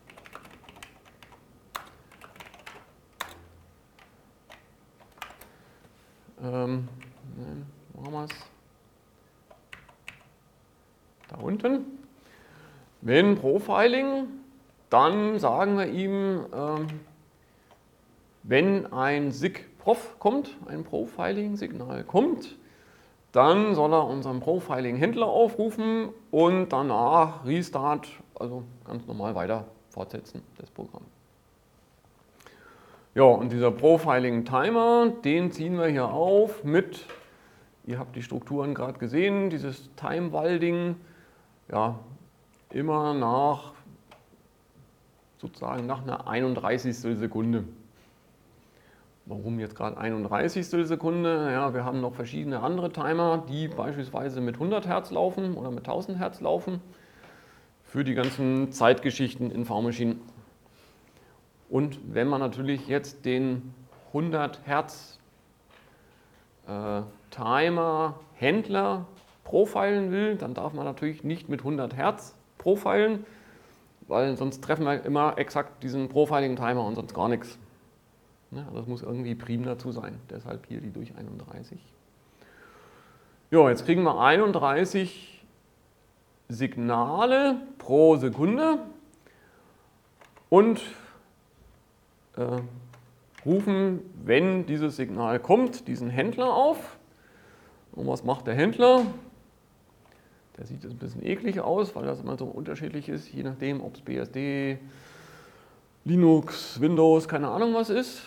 Ähm, ne, machen wir es. Da unten. Wenn Profiling, dann sagen wir ihm, ähm, wenn ein SIG-Prof kommt, ein Profiling-Signal kommt, dann soll er unseren Profiling-Händler aufrufen und danach Restart, also ganz normal weiter fortsetzen, das Programm. Ja, und dieser Profiling-Timer, den ziehen wir hier auf mit, ihr habt die Strukturen gerade gesehen, dieses Time-Walding, ja, immer nach, sozusagen nach einer einunddreißigstel Sekunde. Warum jetzt gerade einunddreißigstel Sekunde? Ja, wir haben noch verschiedene andere Timer, die beispielsweise mit hundert Hertz laufen oder mit tausend Hertz laufen, für die ganzen Zeitgeschichten in V-Maschinen. Und wenn man natürlich jetzt den hundert Hertz äh, Timer Händler profilen will, dann darf man natürlich nicht mit hundert Hertz profilen, weil sonst treffen wir immer exakt diesen Profiling Timer und sonst gar nichts. Ja, das muss irgendwie prim dazu sein, deshalb hier die durch einunddreißig. Ja, jetzt kriegen wir einunddreißig Signale pro Sekunde und äh, rufen, wenn dieses Signal kommt, diesen Händler auf. Und was macht der Händler? Der sieht jetzt ein bisschen eklig aus, weil das immer so unterschiedlich ist, je nachdem, ob es B S D, Linux, Windows, keine Ahnung was ist.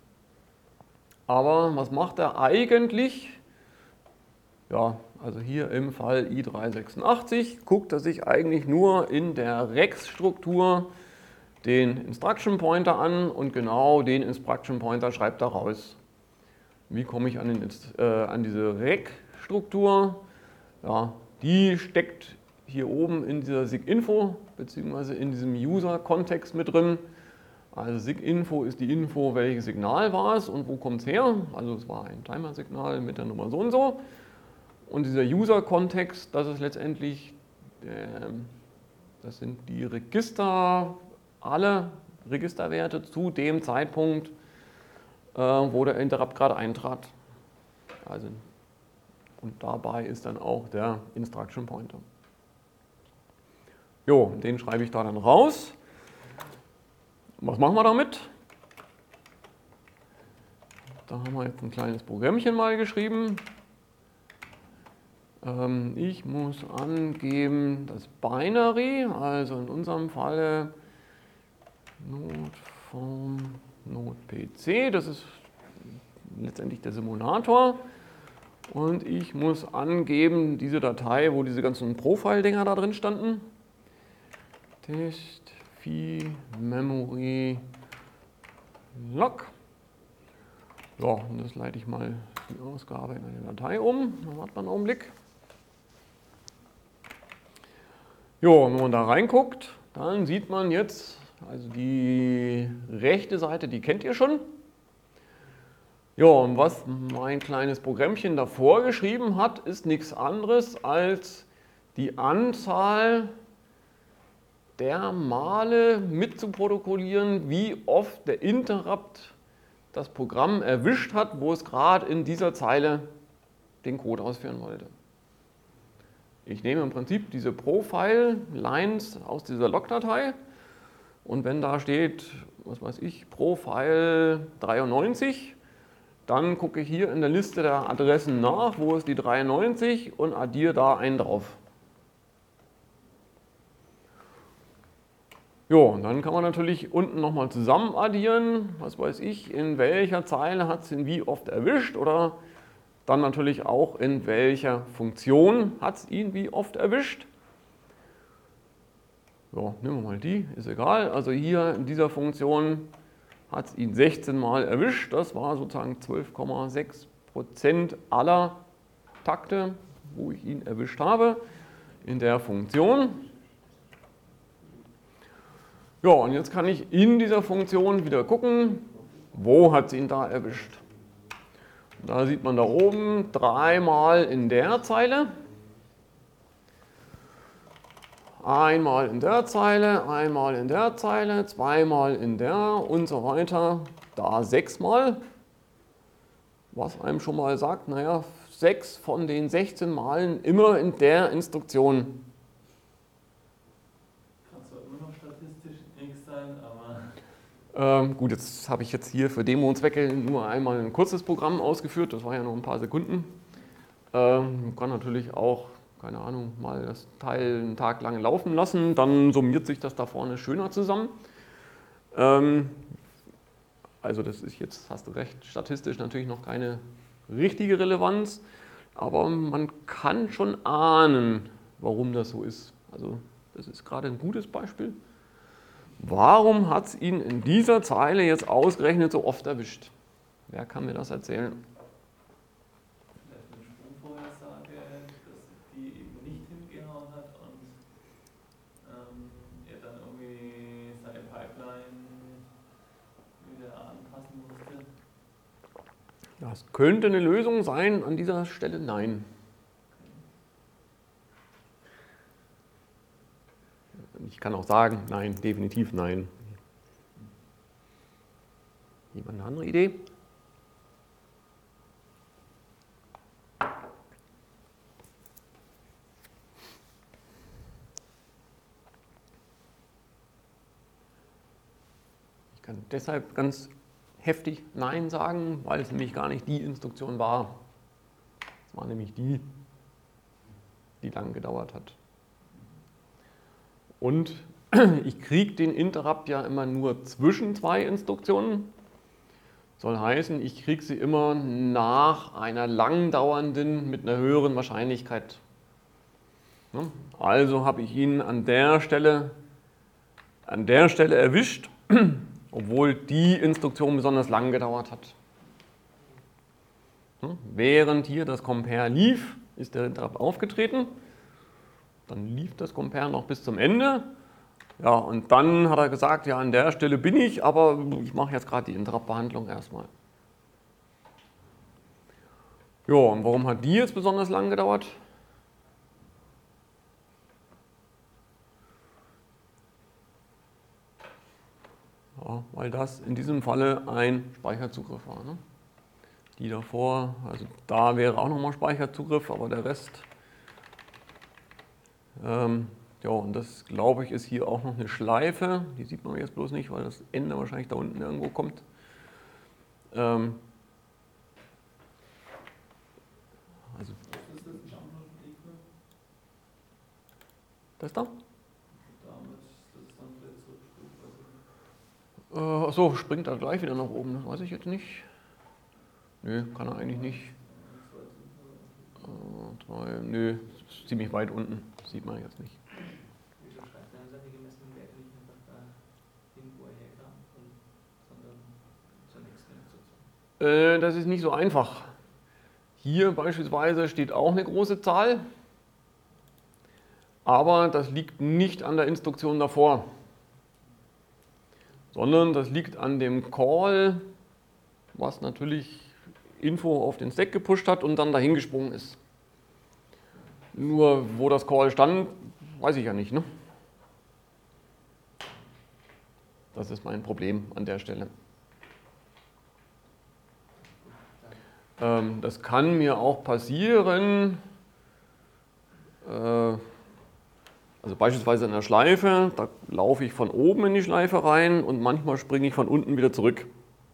Aber was macht er eigentlich? Ja, also hier im Fall i drei sechsundachtzig guckt er sich eigentlich nur in der Rex-Struktur den Instruction Pointer an und genau den Instruction Pointer schreibt er raus. Wie komme ich an, den, äh, an diese Rec-Struktur? Ja, die steckt hier oben in dieser SIG-Info bzw. in diesem User-Kontext mit drin. Also SIG-Info ist die Info, welches Signal war es und wo kommt es her. Also es war ein Timer-Signal mit der Nummer so und so. Und dieser User-Kontext, das ist letztendlich, äh, das sind die Register, alle Registerwerte zu dem Zeitpunkt, äh, wo der Interrupt gerade eintrat. Also, und dabei ist dann auch der Instruction Pointer. Jo, den schreibe ich da dann raus. Was machen wir damit? Da haben wir jetzt ein kleines Programmchen mal geschrieben. Ähm, ich muss angeben das Binary, also in unserem Falle Node vom Node P C, das ist letztendlich der Simulator. Und ich muss angeben diese Datei, wo diese ganzen Profile-Dinger da drin standen. Test Phi Memory Log. Ja, und das leite ich mal die Ausgabe in eine Datei um. Dann wartet man einen Augenblick. Jo, wenn man da reinguckt, dann sieht man jetzt, also die rechte Seite, die kennt ihr schon. Ja, und was mein kleines Programmchen davor geschrieben hat, ist nichts anderes als die Anzahl der Male mitzuprotokollieren, wie oft der Interrupt das Programm erwischt hat, wo es gerade in dieser Zeile den Code ausführen wollte. Ich nehme im Prinzip diese Profile-Lines aus dieser Logdatei und wenn da steht, was weiß ich, Profile dreiundneunzig, dann gucke ich hier in der Liste der Adressen nach, wo ist die dreiundneunzig und addiere da einen drauf. Jo, und dann kann man natürlich unten nochmal zusammen addieren, was weiß ich, in welcher Zeile hat es ihn wie oft erwischt oder dann natürlich auch in welcher Funktion hat es ihn wie oft erwischt. So, nehmen wir mal die, ist egal. Also hier in dieser Funktion hat es ihn sechzehn Mal erwischt. Das war sozusagen zwölf Komma sechs Prozent aller Takte, wo ich ihn erwischt habe in der Funktion. Ja, und jetzt kann ich in dieser Funktion wieder gucken, wo hat es ihn da erwischt. Da sieht man da oben dreimal in der Zeile, einmal in der Zeile, einmal in der Zeile, zweimal in der und so weiter, da sechsmal, was einem schon mal sagt, naja, sechs von den sechzehn Malen immer in der Instruktion. Kann zwar immer noch statistisch nichts sein, aber Ähm, gut, jetzt habe ich jetzt hier für Demo-Zwecke nur einmal ein kurzes Programm ausgeführt, das war ja nur ein paar Sekunden. Ähm, man kann natürlich auch, keine Ahnung, mal das Teil einen Tag lang laufen lassen, dann summiert sich das da vorne schöner zusammen. Ähm, also das ist jetzt, hast du recht, statistisch natürlich noch keine richtige Relevanz, aber man kann schon ahnen, warum das so ist. Also das ist gerade ein gutes Beispiel. Warum hat es ihn in dieser Zeile jetzt ausgerechnet so oft erwischt? Wer kann mir das erzählen? vielleicht eine Sprungvorhersage, dass die eben nicht hingehauen hat und ähm, er dann irgendwie seine Pipeline wieder anpassen musste. Das könnte eine Lösung sein, an dieser Stelle nein. Ich kann auch sagen, nein, definitiv nein. Jemand eine andere Idee? Ich kann deshalb ganz heftig Nein sagen, weil es nämlich gar nicht die Instruktion war. Es war nämlich die, die lang gedauert hat. Und ich kriege den Interrupt ja immer nur zwischen zwei Instruktionen. Soll heißen, ich kriege sie immer nach einer lang dauernden mit einer höheren Wahrscheinlichkeit. Also habe ich ihn an der Stelle, an der Stelle erwischt, obwohl die Instruktion besonders lang gedauert hat. Während hier das Compare lief, ist der Interrupt aufgetreten. Dann lief das Compare noch bis zum Ende. Ja, und dann hat er gesagt, ja, an der Stelle bin ich, aber ich mache jetzt gerade die Interrupt-Behandlung erstmal. Ja, und warum hat die jetzt besonders lang gedauert? Ja, weil das in diesem Falle ein Speicherzugriff war. Ne? Die davor, also da wäre auch nochmal Speicherzugriff, aber der Rest. Ähm, ja, und das, glaube ich, ist hier auch noch eine Schleife. Die sieht man jetzt bloß nicht, weil das Ende wahrscheinlich da unten irgendwo kommt. Ähm, also, Was ist das Download Equal? das da? Damit, das ist dann wieder zurückspult. Äh, achso, springt er gleich wieder nach oben, das weiß ich jetzt nicht. Nö, kann er eigentlich nicht. Äh, drei, nö, ist ziemlich weit unten, das sieht man jetzt nicht. Wieso schreibt man seine gemessenen Werte nicht einfach da hin, wo er herkam, und, sondern zur nächsten Instruktion? Äh, das ist nicht so einfach. Hier beispielsweise steht auch eine große Zahl, aber das liegt nicht an der Instruktion davor, sondern das liegt an dem Call, was natürlich Info auf den Stack gepusht hat und dann dahin gesprungen ist. Nur wo das Call stand, weiß ich ja nicht. Ne? Das ist mein Problem an der Stelle. Ähm, das kann mir auch passieren, Äh, also beispielsweise in der Schleife, da laufe ich von oben in die Schleife rein und manchmal springe ich von unten wieder zurück.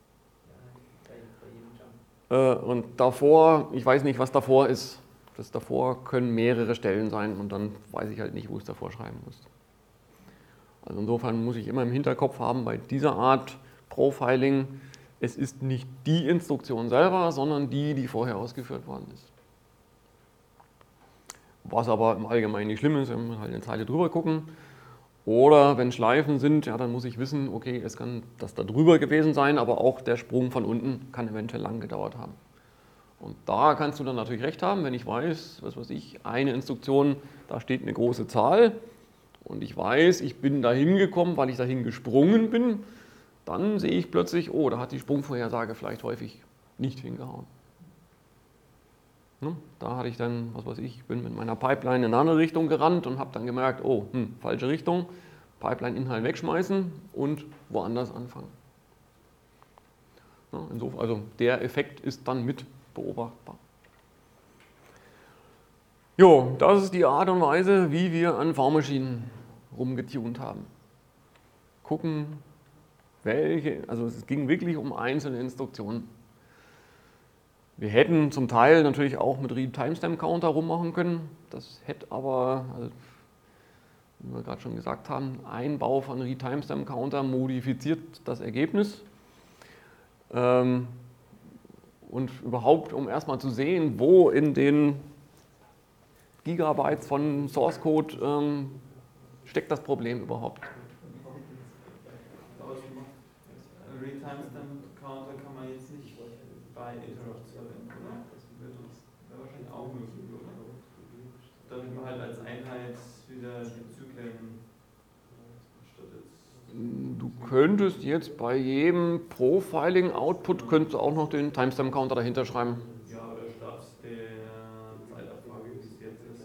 Äh, und davor, ich weiß nicht, was davor ist. Das davor können mehrere Stellen sein und dann weiß ich halt nicht, wo ich es davor schreiben muss. Also insofern muss ich immer im Hinterkopf haben, bei dieser Art Profiling, es ist nicht die Instruktion selber, sondern die, die vorher ausgeführt worden ist. Was aber im Allgemeinen nicht schlimm ist, wenn wir halt eine Zeile drüber gucken. Oder wenn Schleifen sind, ja, dann muss ich wissen, okay, es kann das da drüber gewesen sein, aber auch der Sprung von unten kann eventuell lang gedauert haben. Und da kannst du dann natürlich recht haben, wenn ich weiß, was weiß ich, eine Instruktion, da steht eine große Zahl und ich weiß, ich bin da hingekommen, weil ich dahin gesprungen bin, dann sehe ich plötzlich, oh, da hat die Sprungvorhersage vielleicht häufig nicht hingehauen. Ne? Da hatte ich dann, was weiß ich, bin mit meiner Pipeline in eine andere Richtung gerannt und habe dann gemerkt, oh, hm, falsche Richtung, Pipeline-Inhalt wegschmeißen und woanders anfangen. Ja, insofern, also der Effekt ist dann mit beobachtbar. Jo, das ist die Art und Weise, wie wir an V-Maschinen rumgetunt haben. Gucken, welche, also es ging wirklich um einzelne Instruktionen. Wir hätten zum Teil natürlich auch mit Read-Timestamp-Counter rummachen können. Das hätte aber, also, wie wir gerade schon gesagt haben, Einbau von Read-Timestamp-Counter modifiziert das Ergebnis. Ähm, und überhaupt, um erstmal zu sehen, wo in den Gigabytes von Source Code ähm, steckt das Problem überhaupt. Read-Timestamp-Counter kann man jetzt nicht bei Interrupts verwenden, oder? Das wäre wahrscheinlich auch möglich, oder? Damit man halt als Einheit wieder die Zyklen statt jetzt. Du könntest jetzt bei jedem Profiling-Output könntest du auch noch den Timestamp-Counter dahinter schreiben. Ja, oder statt der Zeitabfrage, wie es jetzt ist.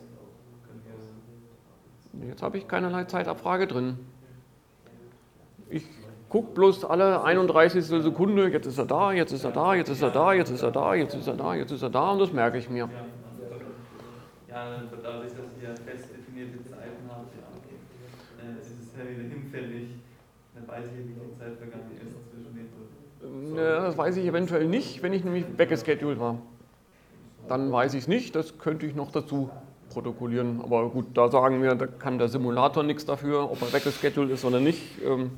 Jetzt habe ich keinerlei Zeitabfrage drin. Ich gucke bloß alle einunddreißig Sekunde, jetzt ist er da, jetzt ist er da, jetzt ist er da, jetzt ist er da, jetzt ist er da, jetzt ist er da und das merke ich mir. Ja, dadurch, dass ich ja fest definierte Zeiten habe, ja, okay, äh, ist es ja wieder hinfällig. Dann weiß ich, wie viel Zeit vergangen ist zwischen den dritten. Ja, das weiß ich eventuell nicht, wenn ich nämlich weggeschedult war. Dann weiß ich es nicht, das könnte ich noch dazu protokollieren. Aber gut, da sagen wir, da kann der Simulator nichts dafür, ob er weggeschedult ist oder nicht. Ähm,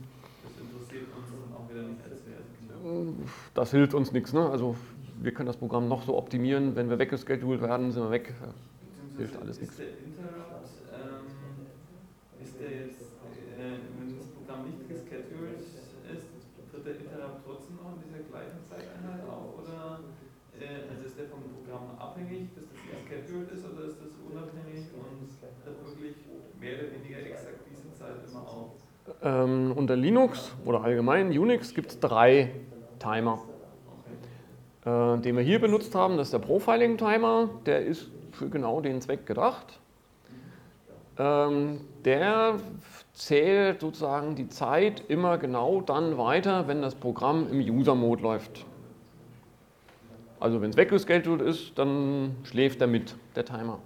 Das hilft uns nichts. Ne? Also wir können das Programm noch so optimieren, wenn wir weggeschedult werden, sind wir weg. Hilft alles nichts. Ist der Interrupt, ähm, ist der jetzt, äh, wenn das Programm nicht geschedult ist, tritt der Interrupt trotzdem noch in dieser gleichen Zeiteinheit auf? Oder äh, also ist der vom Programm abhängig, dass das geschedult ist, oder ist das unabhängig und tritt wirklich mehr oder weniger exakt diese Zeit immer auf? Ähm, unter Linux oder allgemein Unix gibt es drei Timer, äh, den wir hier benutzt haben. Das ist der Profiling-Timer, der ist für genau den Zweck gedacht. Ähm, der zählt sozusagen die Zeit immer genau dann weiter, wenn das Programm im User-Mode läuft. Also wenn es weggeschedult ist, dann schläft er mit, der Timer.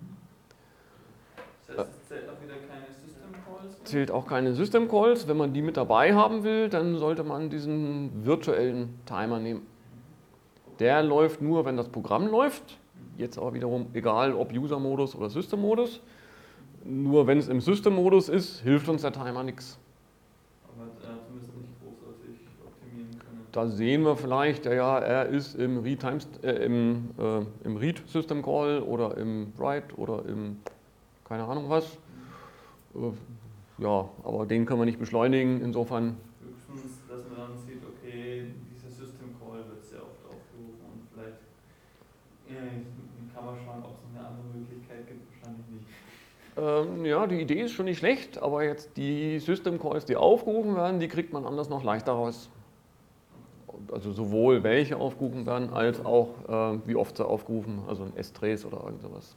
Das heißt, es zählt auch wieder keine System Calls? Zählt auch keine System Calls. Wenn man die mit dabei haben will, dann sollte man diesen virtuellen Timer nehmen. Der läuft nur, wenn das Programm läuft. Jetzt aber wiederum egal, ob User-Modus oder System-Modus. Nur wenn es im System-Modus ist, hilft uns der Timer nichts. Aber äh, zumindest nicht großartig optimieren können. Da sehen wir vielleicht, ja, ja er ist im Read, äh, im, äh, im Read System Call oder im Write oder im keine Ahnung was. Äh, ja, aber den können wir nicht beschleunigen, insofern. Höchstens, dass man dann sieht, okay, dieser System Call wird sehr oft aufgerufen und vielleicht äh, kann man schauen, ob es noch eine andere Möglichkeit gibt, wahrscheinlich nicht. Ähm, ja, die Idee ist schon nicht schlecht, aber jetzt die System Calls, die aufgerufen werden, die kriegt man anders noch leichter raus. Also sowohl welche aufgerufen werden, als auch äh, wie oft sie aufgerufen, also ein S-Trace oder irgend sowas.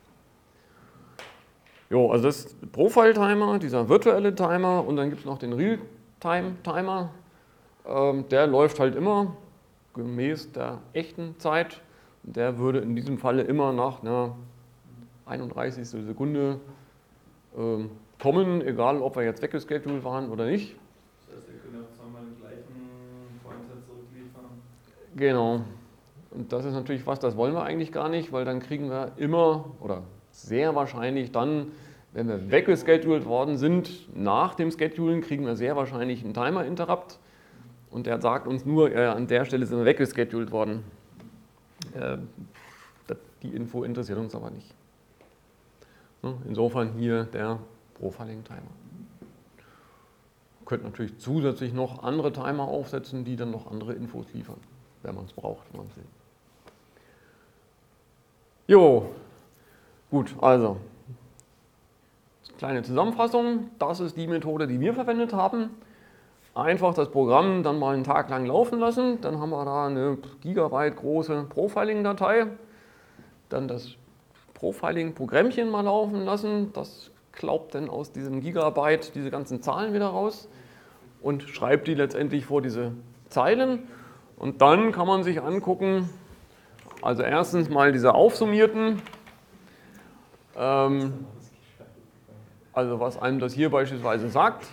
Jo, also das ist Profile-Timer, dieser virtuelle Timer, und dann gibt es noch den Real-Time-Timer. Ähm, der läuft halt immer gemäß der echten Zeit. Der würde in diesem Falle immer nach einer einunddreißigstel Sekunde ähm, kommen, egal ob wir jetzt weggeschedult waren oder nicht. Das heißt, wir können auch zweimal den gleichen Pointer zurückliefern. Genau. Und das ist natürlich was, das wollen wir eigentlich gar nicht, weil dann kriegen wir immer oder sehr wahrscheinlich dann, wenn wir weggeschedult worden sind, nach dem Schedulen kriegen wir sehr wahrscheinlich einen Timer-Interrupt und der sagt uns nur, äh, an der Stelle sind wir weggeschedult worden. Äh, die Info interessiert uns aber nicht. Insofern hier der Profiling-Timer. Ihr könnt natürlich zusätzlich noch andere Timer aufsetzen, die dann noch andere Infos liefern, wenn man es braucht. Wenn man es will. Jo, gut, also kleine Zusammenfassung. Das ist die Methode, die wir verwendet haben. Einfach das Programm dann mal einen Tag lang laufen lassen. Dann haben wir da eine Gigabyte große Profiling-Datei. Dann das Profiling-Programmchen mal laufen lassen. Das klaubt dann aus diesem Gigabyte diese ganzen Zahlen wieder raus und schreibt die letztendlich vor diese Zeilen. Und dann kann man sich angucken, also erstens mal diese aufsummierten, ähm, also was einem das hier beispielsweise sagt.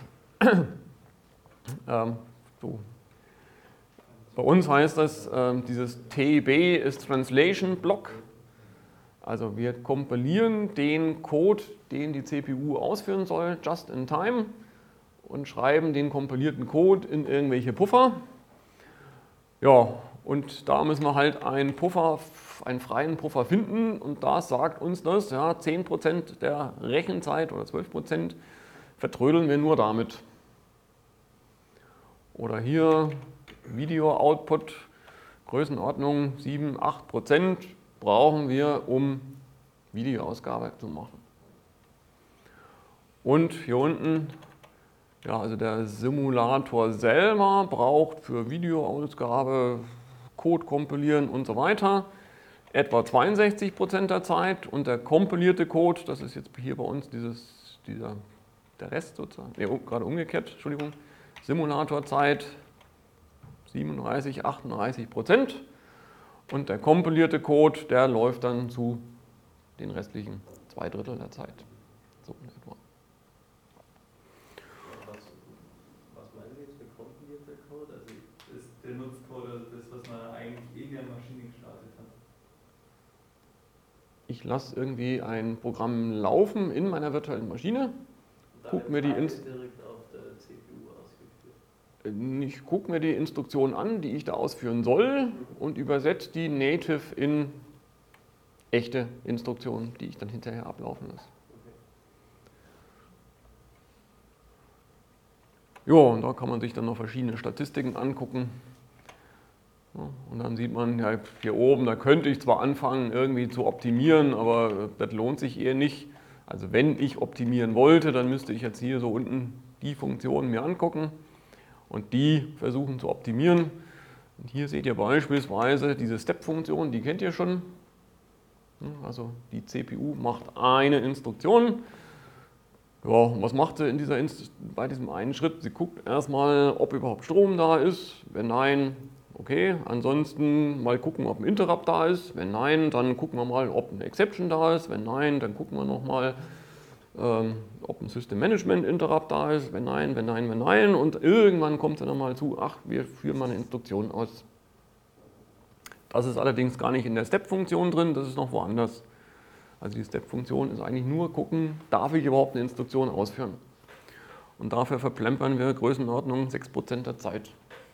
ähm, so. Bei uns heißt das, ähm, dieses T B ist Translation Block. Also wir kompilieren den Code, den die C P U ausführen soll, just in time und schreiben den kompilierten Code in irgendwelche Puffer. Ja, und da müssen wir halt einen Puffer, einen freien Puffer finden und da sagt uns das, ja, zehn Prozent der Rechenzeit oder zwölf Prozent vertrödeln wir nur damit. Oder hier Video-Output, Größenordnung sieben, acht Prozent brauchen wir, um Videoausgabe zu machen. Und hier unten, ja, also der Simulator selber braucht für Videoausgabe, Code kompilieren und so weiter etwa zweiundsechzig Prozent der Zeit und der kompilierte Code, das ist jetzt hier bei uns dieses, dieser, der Rest sozusagen, nee, gerade umgekehrt, Entschuldigung, Simulatorzeit siebenunddreißig, achtunddreißig Prozent. Und der kompilierte Code, der läuft dann zu den restlichen zwei Drittel der Zeit. So in etwa. Was, was meinen Sie jetzt mit kompilierter Code? Also Das ist der Nutzcode, also das, was man eigentlich in der Maschine gestartet hat. Ich lasse irgendwie ein Programm laufen in meiner virtuellen Maschine, guck mir die Inst direkt auf der C P U ausgeführt. ich gucke mir die Instruktion an, die ich da ausführen soll und übersetze die native in echte Instruktionen, die ich dann hinterher ablaufen lasse. Ja, und da kann man sich dann noch verschiedene Statistiken angucken. Ja, und dann sieht man ja, hier oben, da könnte ich zwar anfangen irgendwie zu optimieren, aber das lohnt sich eher nicht. Also wenn ich optimieren wollte, dann müsste ich jetzt hier so unten die Funktionen mir angucken und die versuchen zu optimieren. Und hier seht ihr beispielsweise diese Step-Funktion, die kennt ihr schon. Also die C P U macht eine Instruktion. Ja, was macht sie in dieser Inst bei diesem einen Schritt? Sie guckt erstmal, ob überhaupt Strom da ist. Wenn nein, okay. Ansonsten mal gucken, ob ein Interrupt da ist. Wenn nein, dann gucken wir mal, ob eine Exception da ist. Wenn nein, dann gucken wir nochmal, ähm, ob ein System Management Interrupt da ist. Wenn nein, wenn nein, wenn nein. Und irgendwann kommt sie dann mal zu, ach, wir führen mal eine Instruktion aus. Das ist allerdings gar nicht in der Step-Funktion drin, das ist noch woanders. Also die Step-Funktion ist eigentlich nur gucken, darf ich überhaupt eine Instruktion ausführen. Und dafür verplempern wir Größenordnung sechs Prozent der Zeit.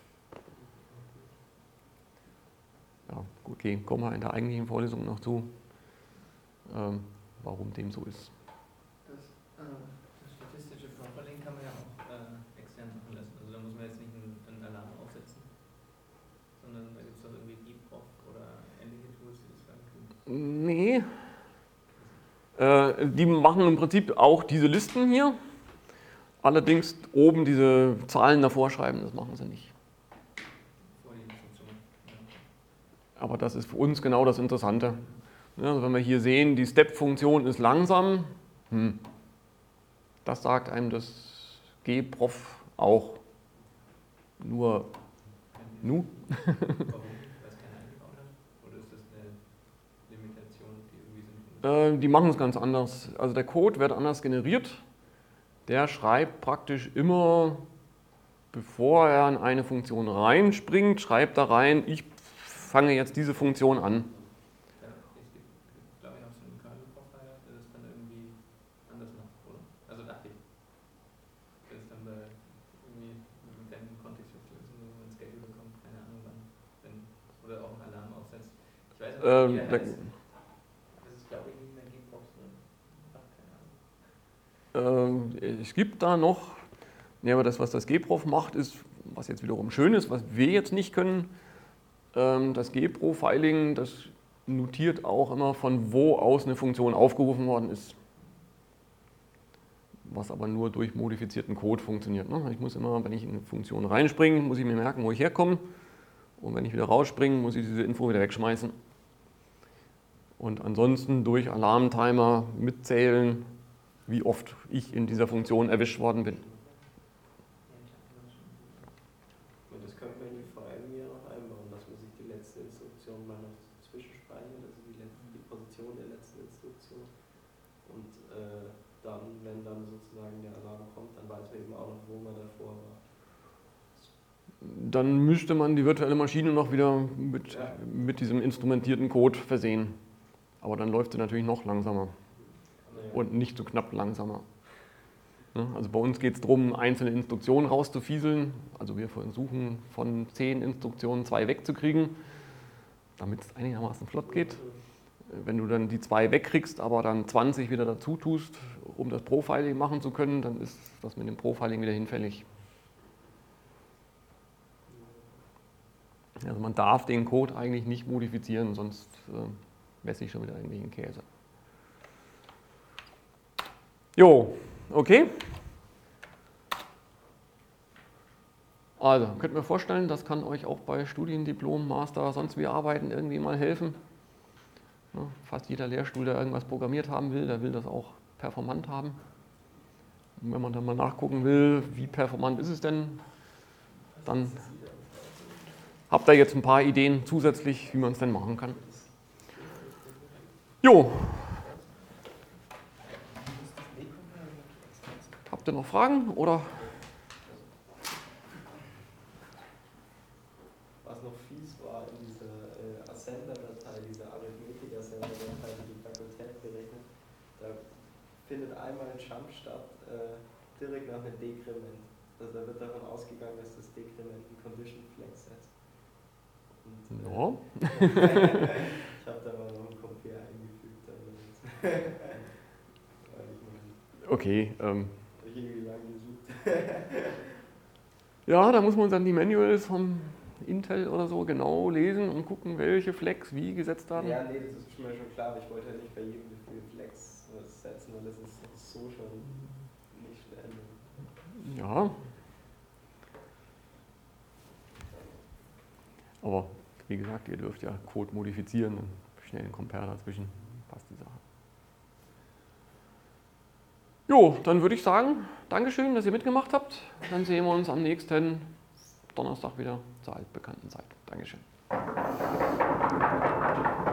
Ja, gut, okay, kommen wir in der eigentlichen Vorlesung noch zu, ähm, warum dem so ist. Das, äh, das statistische Profiling kann man ja auch äh, extern machen lassen. Also da muss man jetzt nicht einen, einen Alarm aufsetzen, sondern da gibt es doch irgendwie Deep-Prof oder ähnliche Tools, die das dann können. Nee. Äh, die machen im Prinzip auch diese Listen hier. Allerdings oben diese Zahlen davor schreiben, das machen sie nicht. Vor die Instruktion. Ja. Aber das ist für uns genau das Interessante. Ja, also wenn wir hier sehen, die Step-Funktion ist langsam, hm, das sagt einem das G-Prof auch. Nur, nu? Warum? Weil es keiner eingebaut hat? Oder ist das eine Limitation, die irgendwie sinnvoll Äh, die machen es ganz anders. Also der Code wird anders generiert. Der schreibt praktisch immer, bevor er in eine Funktion reinspringt, schreibt da rein, ich fange jetzt diese Funktion an. Ja, ich glaube, ich habe so einen Kernel-Profile, der das dann irgendwie anders macht, oder? Also dachte ich. Der ist dann bei irgendwie einem Kontextwechsel ist, wenn man ein Schedule bekommt, keine Ahnung wann, wenn, oder auch einen Alarm aufsetzt. Ich weiß nicht, Ähm, wie der da- heißt. Das ist, glaube ich, nicht mehr Gbox, ne? Ach, keine Ahnung. Ähm, es gibt da noch, ja, aber das, was das gprof macht, ist, was jetzt wiederum schön ist, was wir jetzt nicht können, ähm, das gprofiling, das notiert auch immer, von wo aus eine Funktion aufgerufen worden ist. Was aber nur durch modifizierten Code funktioniert. Ne? Ich muss immer, wenn ich in eine Funktion reinspringe, muss ich mir merken, wo ich herkomme. Und wenn ich wieder rausspringe, muss ich diese Info wieder wegschmeißen. Und ansonsten durch Alarmtimer mitzählen, wie oft ich in dieser Funktion erwischt worden bin. Und das könnte man in die V M ja noch einbauen, dass man sich die letzte Instruktion mal noch zwischenspeichert, also die, letzte, die Position der letzten Instruktion. Und äh, dann, wenn dann sozusagen der Alarm kommt, dann weiß man eben auch noch, wo man davor war. Dann müsste man die virtuelle Maschine noch wieder mit, Ja. mit diesem instrumentierten Code versehen. Aber dann läuft sie natürlich noch langsamer Naja. und nicht so knapp langsamer. Ne? Also bei uns geht es darum, einzelne Instruktionen rauszufieseln. Also wir versuchen von zehn Instruktionen zwei wegzukriegen, damit es einigermaßen flott geht. Wenn du dann die zwei wegkriegst, aber dann zwanzig wieder dazu tust, um das Profiling machen zu können, dann ist das mit dem Profiling wieder hinfällig. Also man darf den Code eigentlich nicht modifizieren, sonst äh, messe ich schon wieder irgendwelchen Käse. Jo, okay. Also, könnt ihr mir vorstellen, das kann euch auch bei Studiendiplom, Master, sonst wie Arbeiten irgendwie mal helfen. Ja, fast jeder Lehrstuhl, der irgendwas programmiert haben will, der will das auch performant haben. Und wenn man dann mal nachgucken will, wie performant ist es denn, dann habt ihr jetzt ein paar Ideen zusätzlich, wie man es denn machen kann. Jo. Habt ihr noch Fragen oder? Was noch fies war in dieser äh, Assembler-Datei, dieser Arithmetik-Assembler-Datei, die die Fakultät berechnet, da findet einmal ein Jump statt, äh, direkt nach einem Dekrement. Also da wird davon ausgegangen, dass das Dekrement ein Condition Flex setzt. Und, äh, Ja. ich habe da mal noch einen Compare eingefügt. Weil ich meine, Okay. Ähm, hab ich irgendwie lange gesucht. ja, da muss man dann die Manuals vom Intel oder so genau lesen und gucken, welche Flex wie gesetzt haben. Ja, nee, das ist mir schon klar, aber ich wollte ja nicht bei jedem Gefühl Flex was setzen, weil das ist so schon nicht schnell. Ja. Aber wie gesagt, ihr dürft ja Code modifizieren und schnell einen Compare dazwischen. Passt die Sache. Jo, dann würde ich sagen, Dankeschön, dass ihr mitgemacht habt. Dann sehen wir uns am nächsten Donnerstag wieder zur altbekannten Zeit. Dankeschön.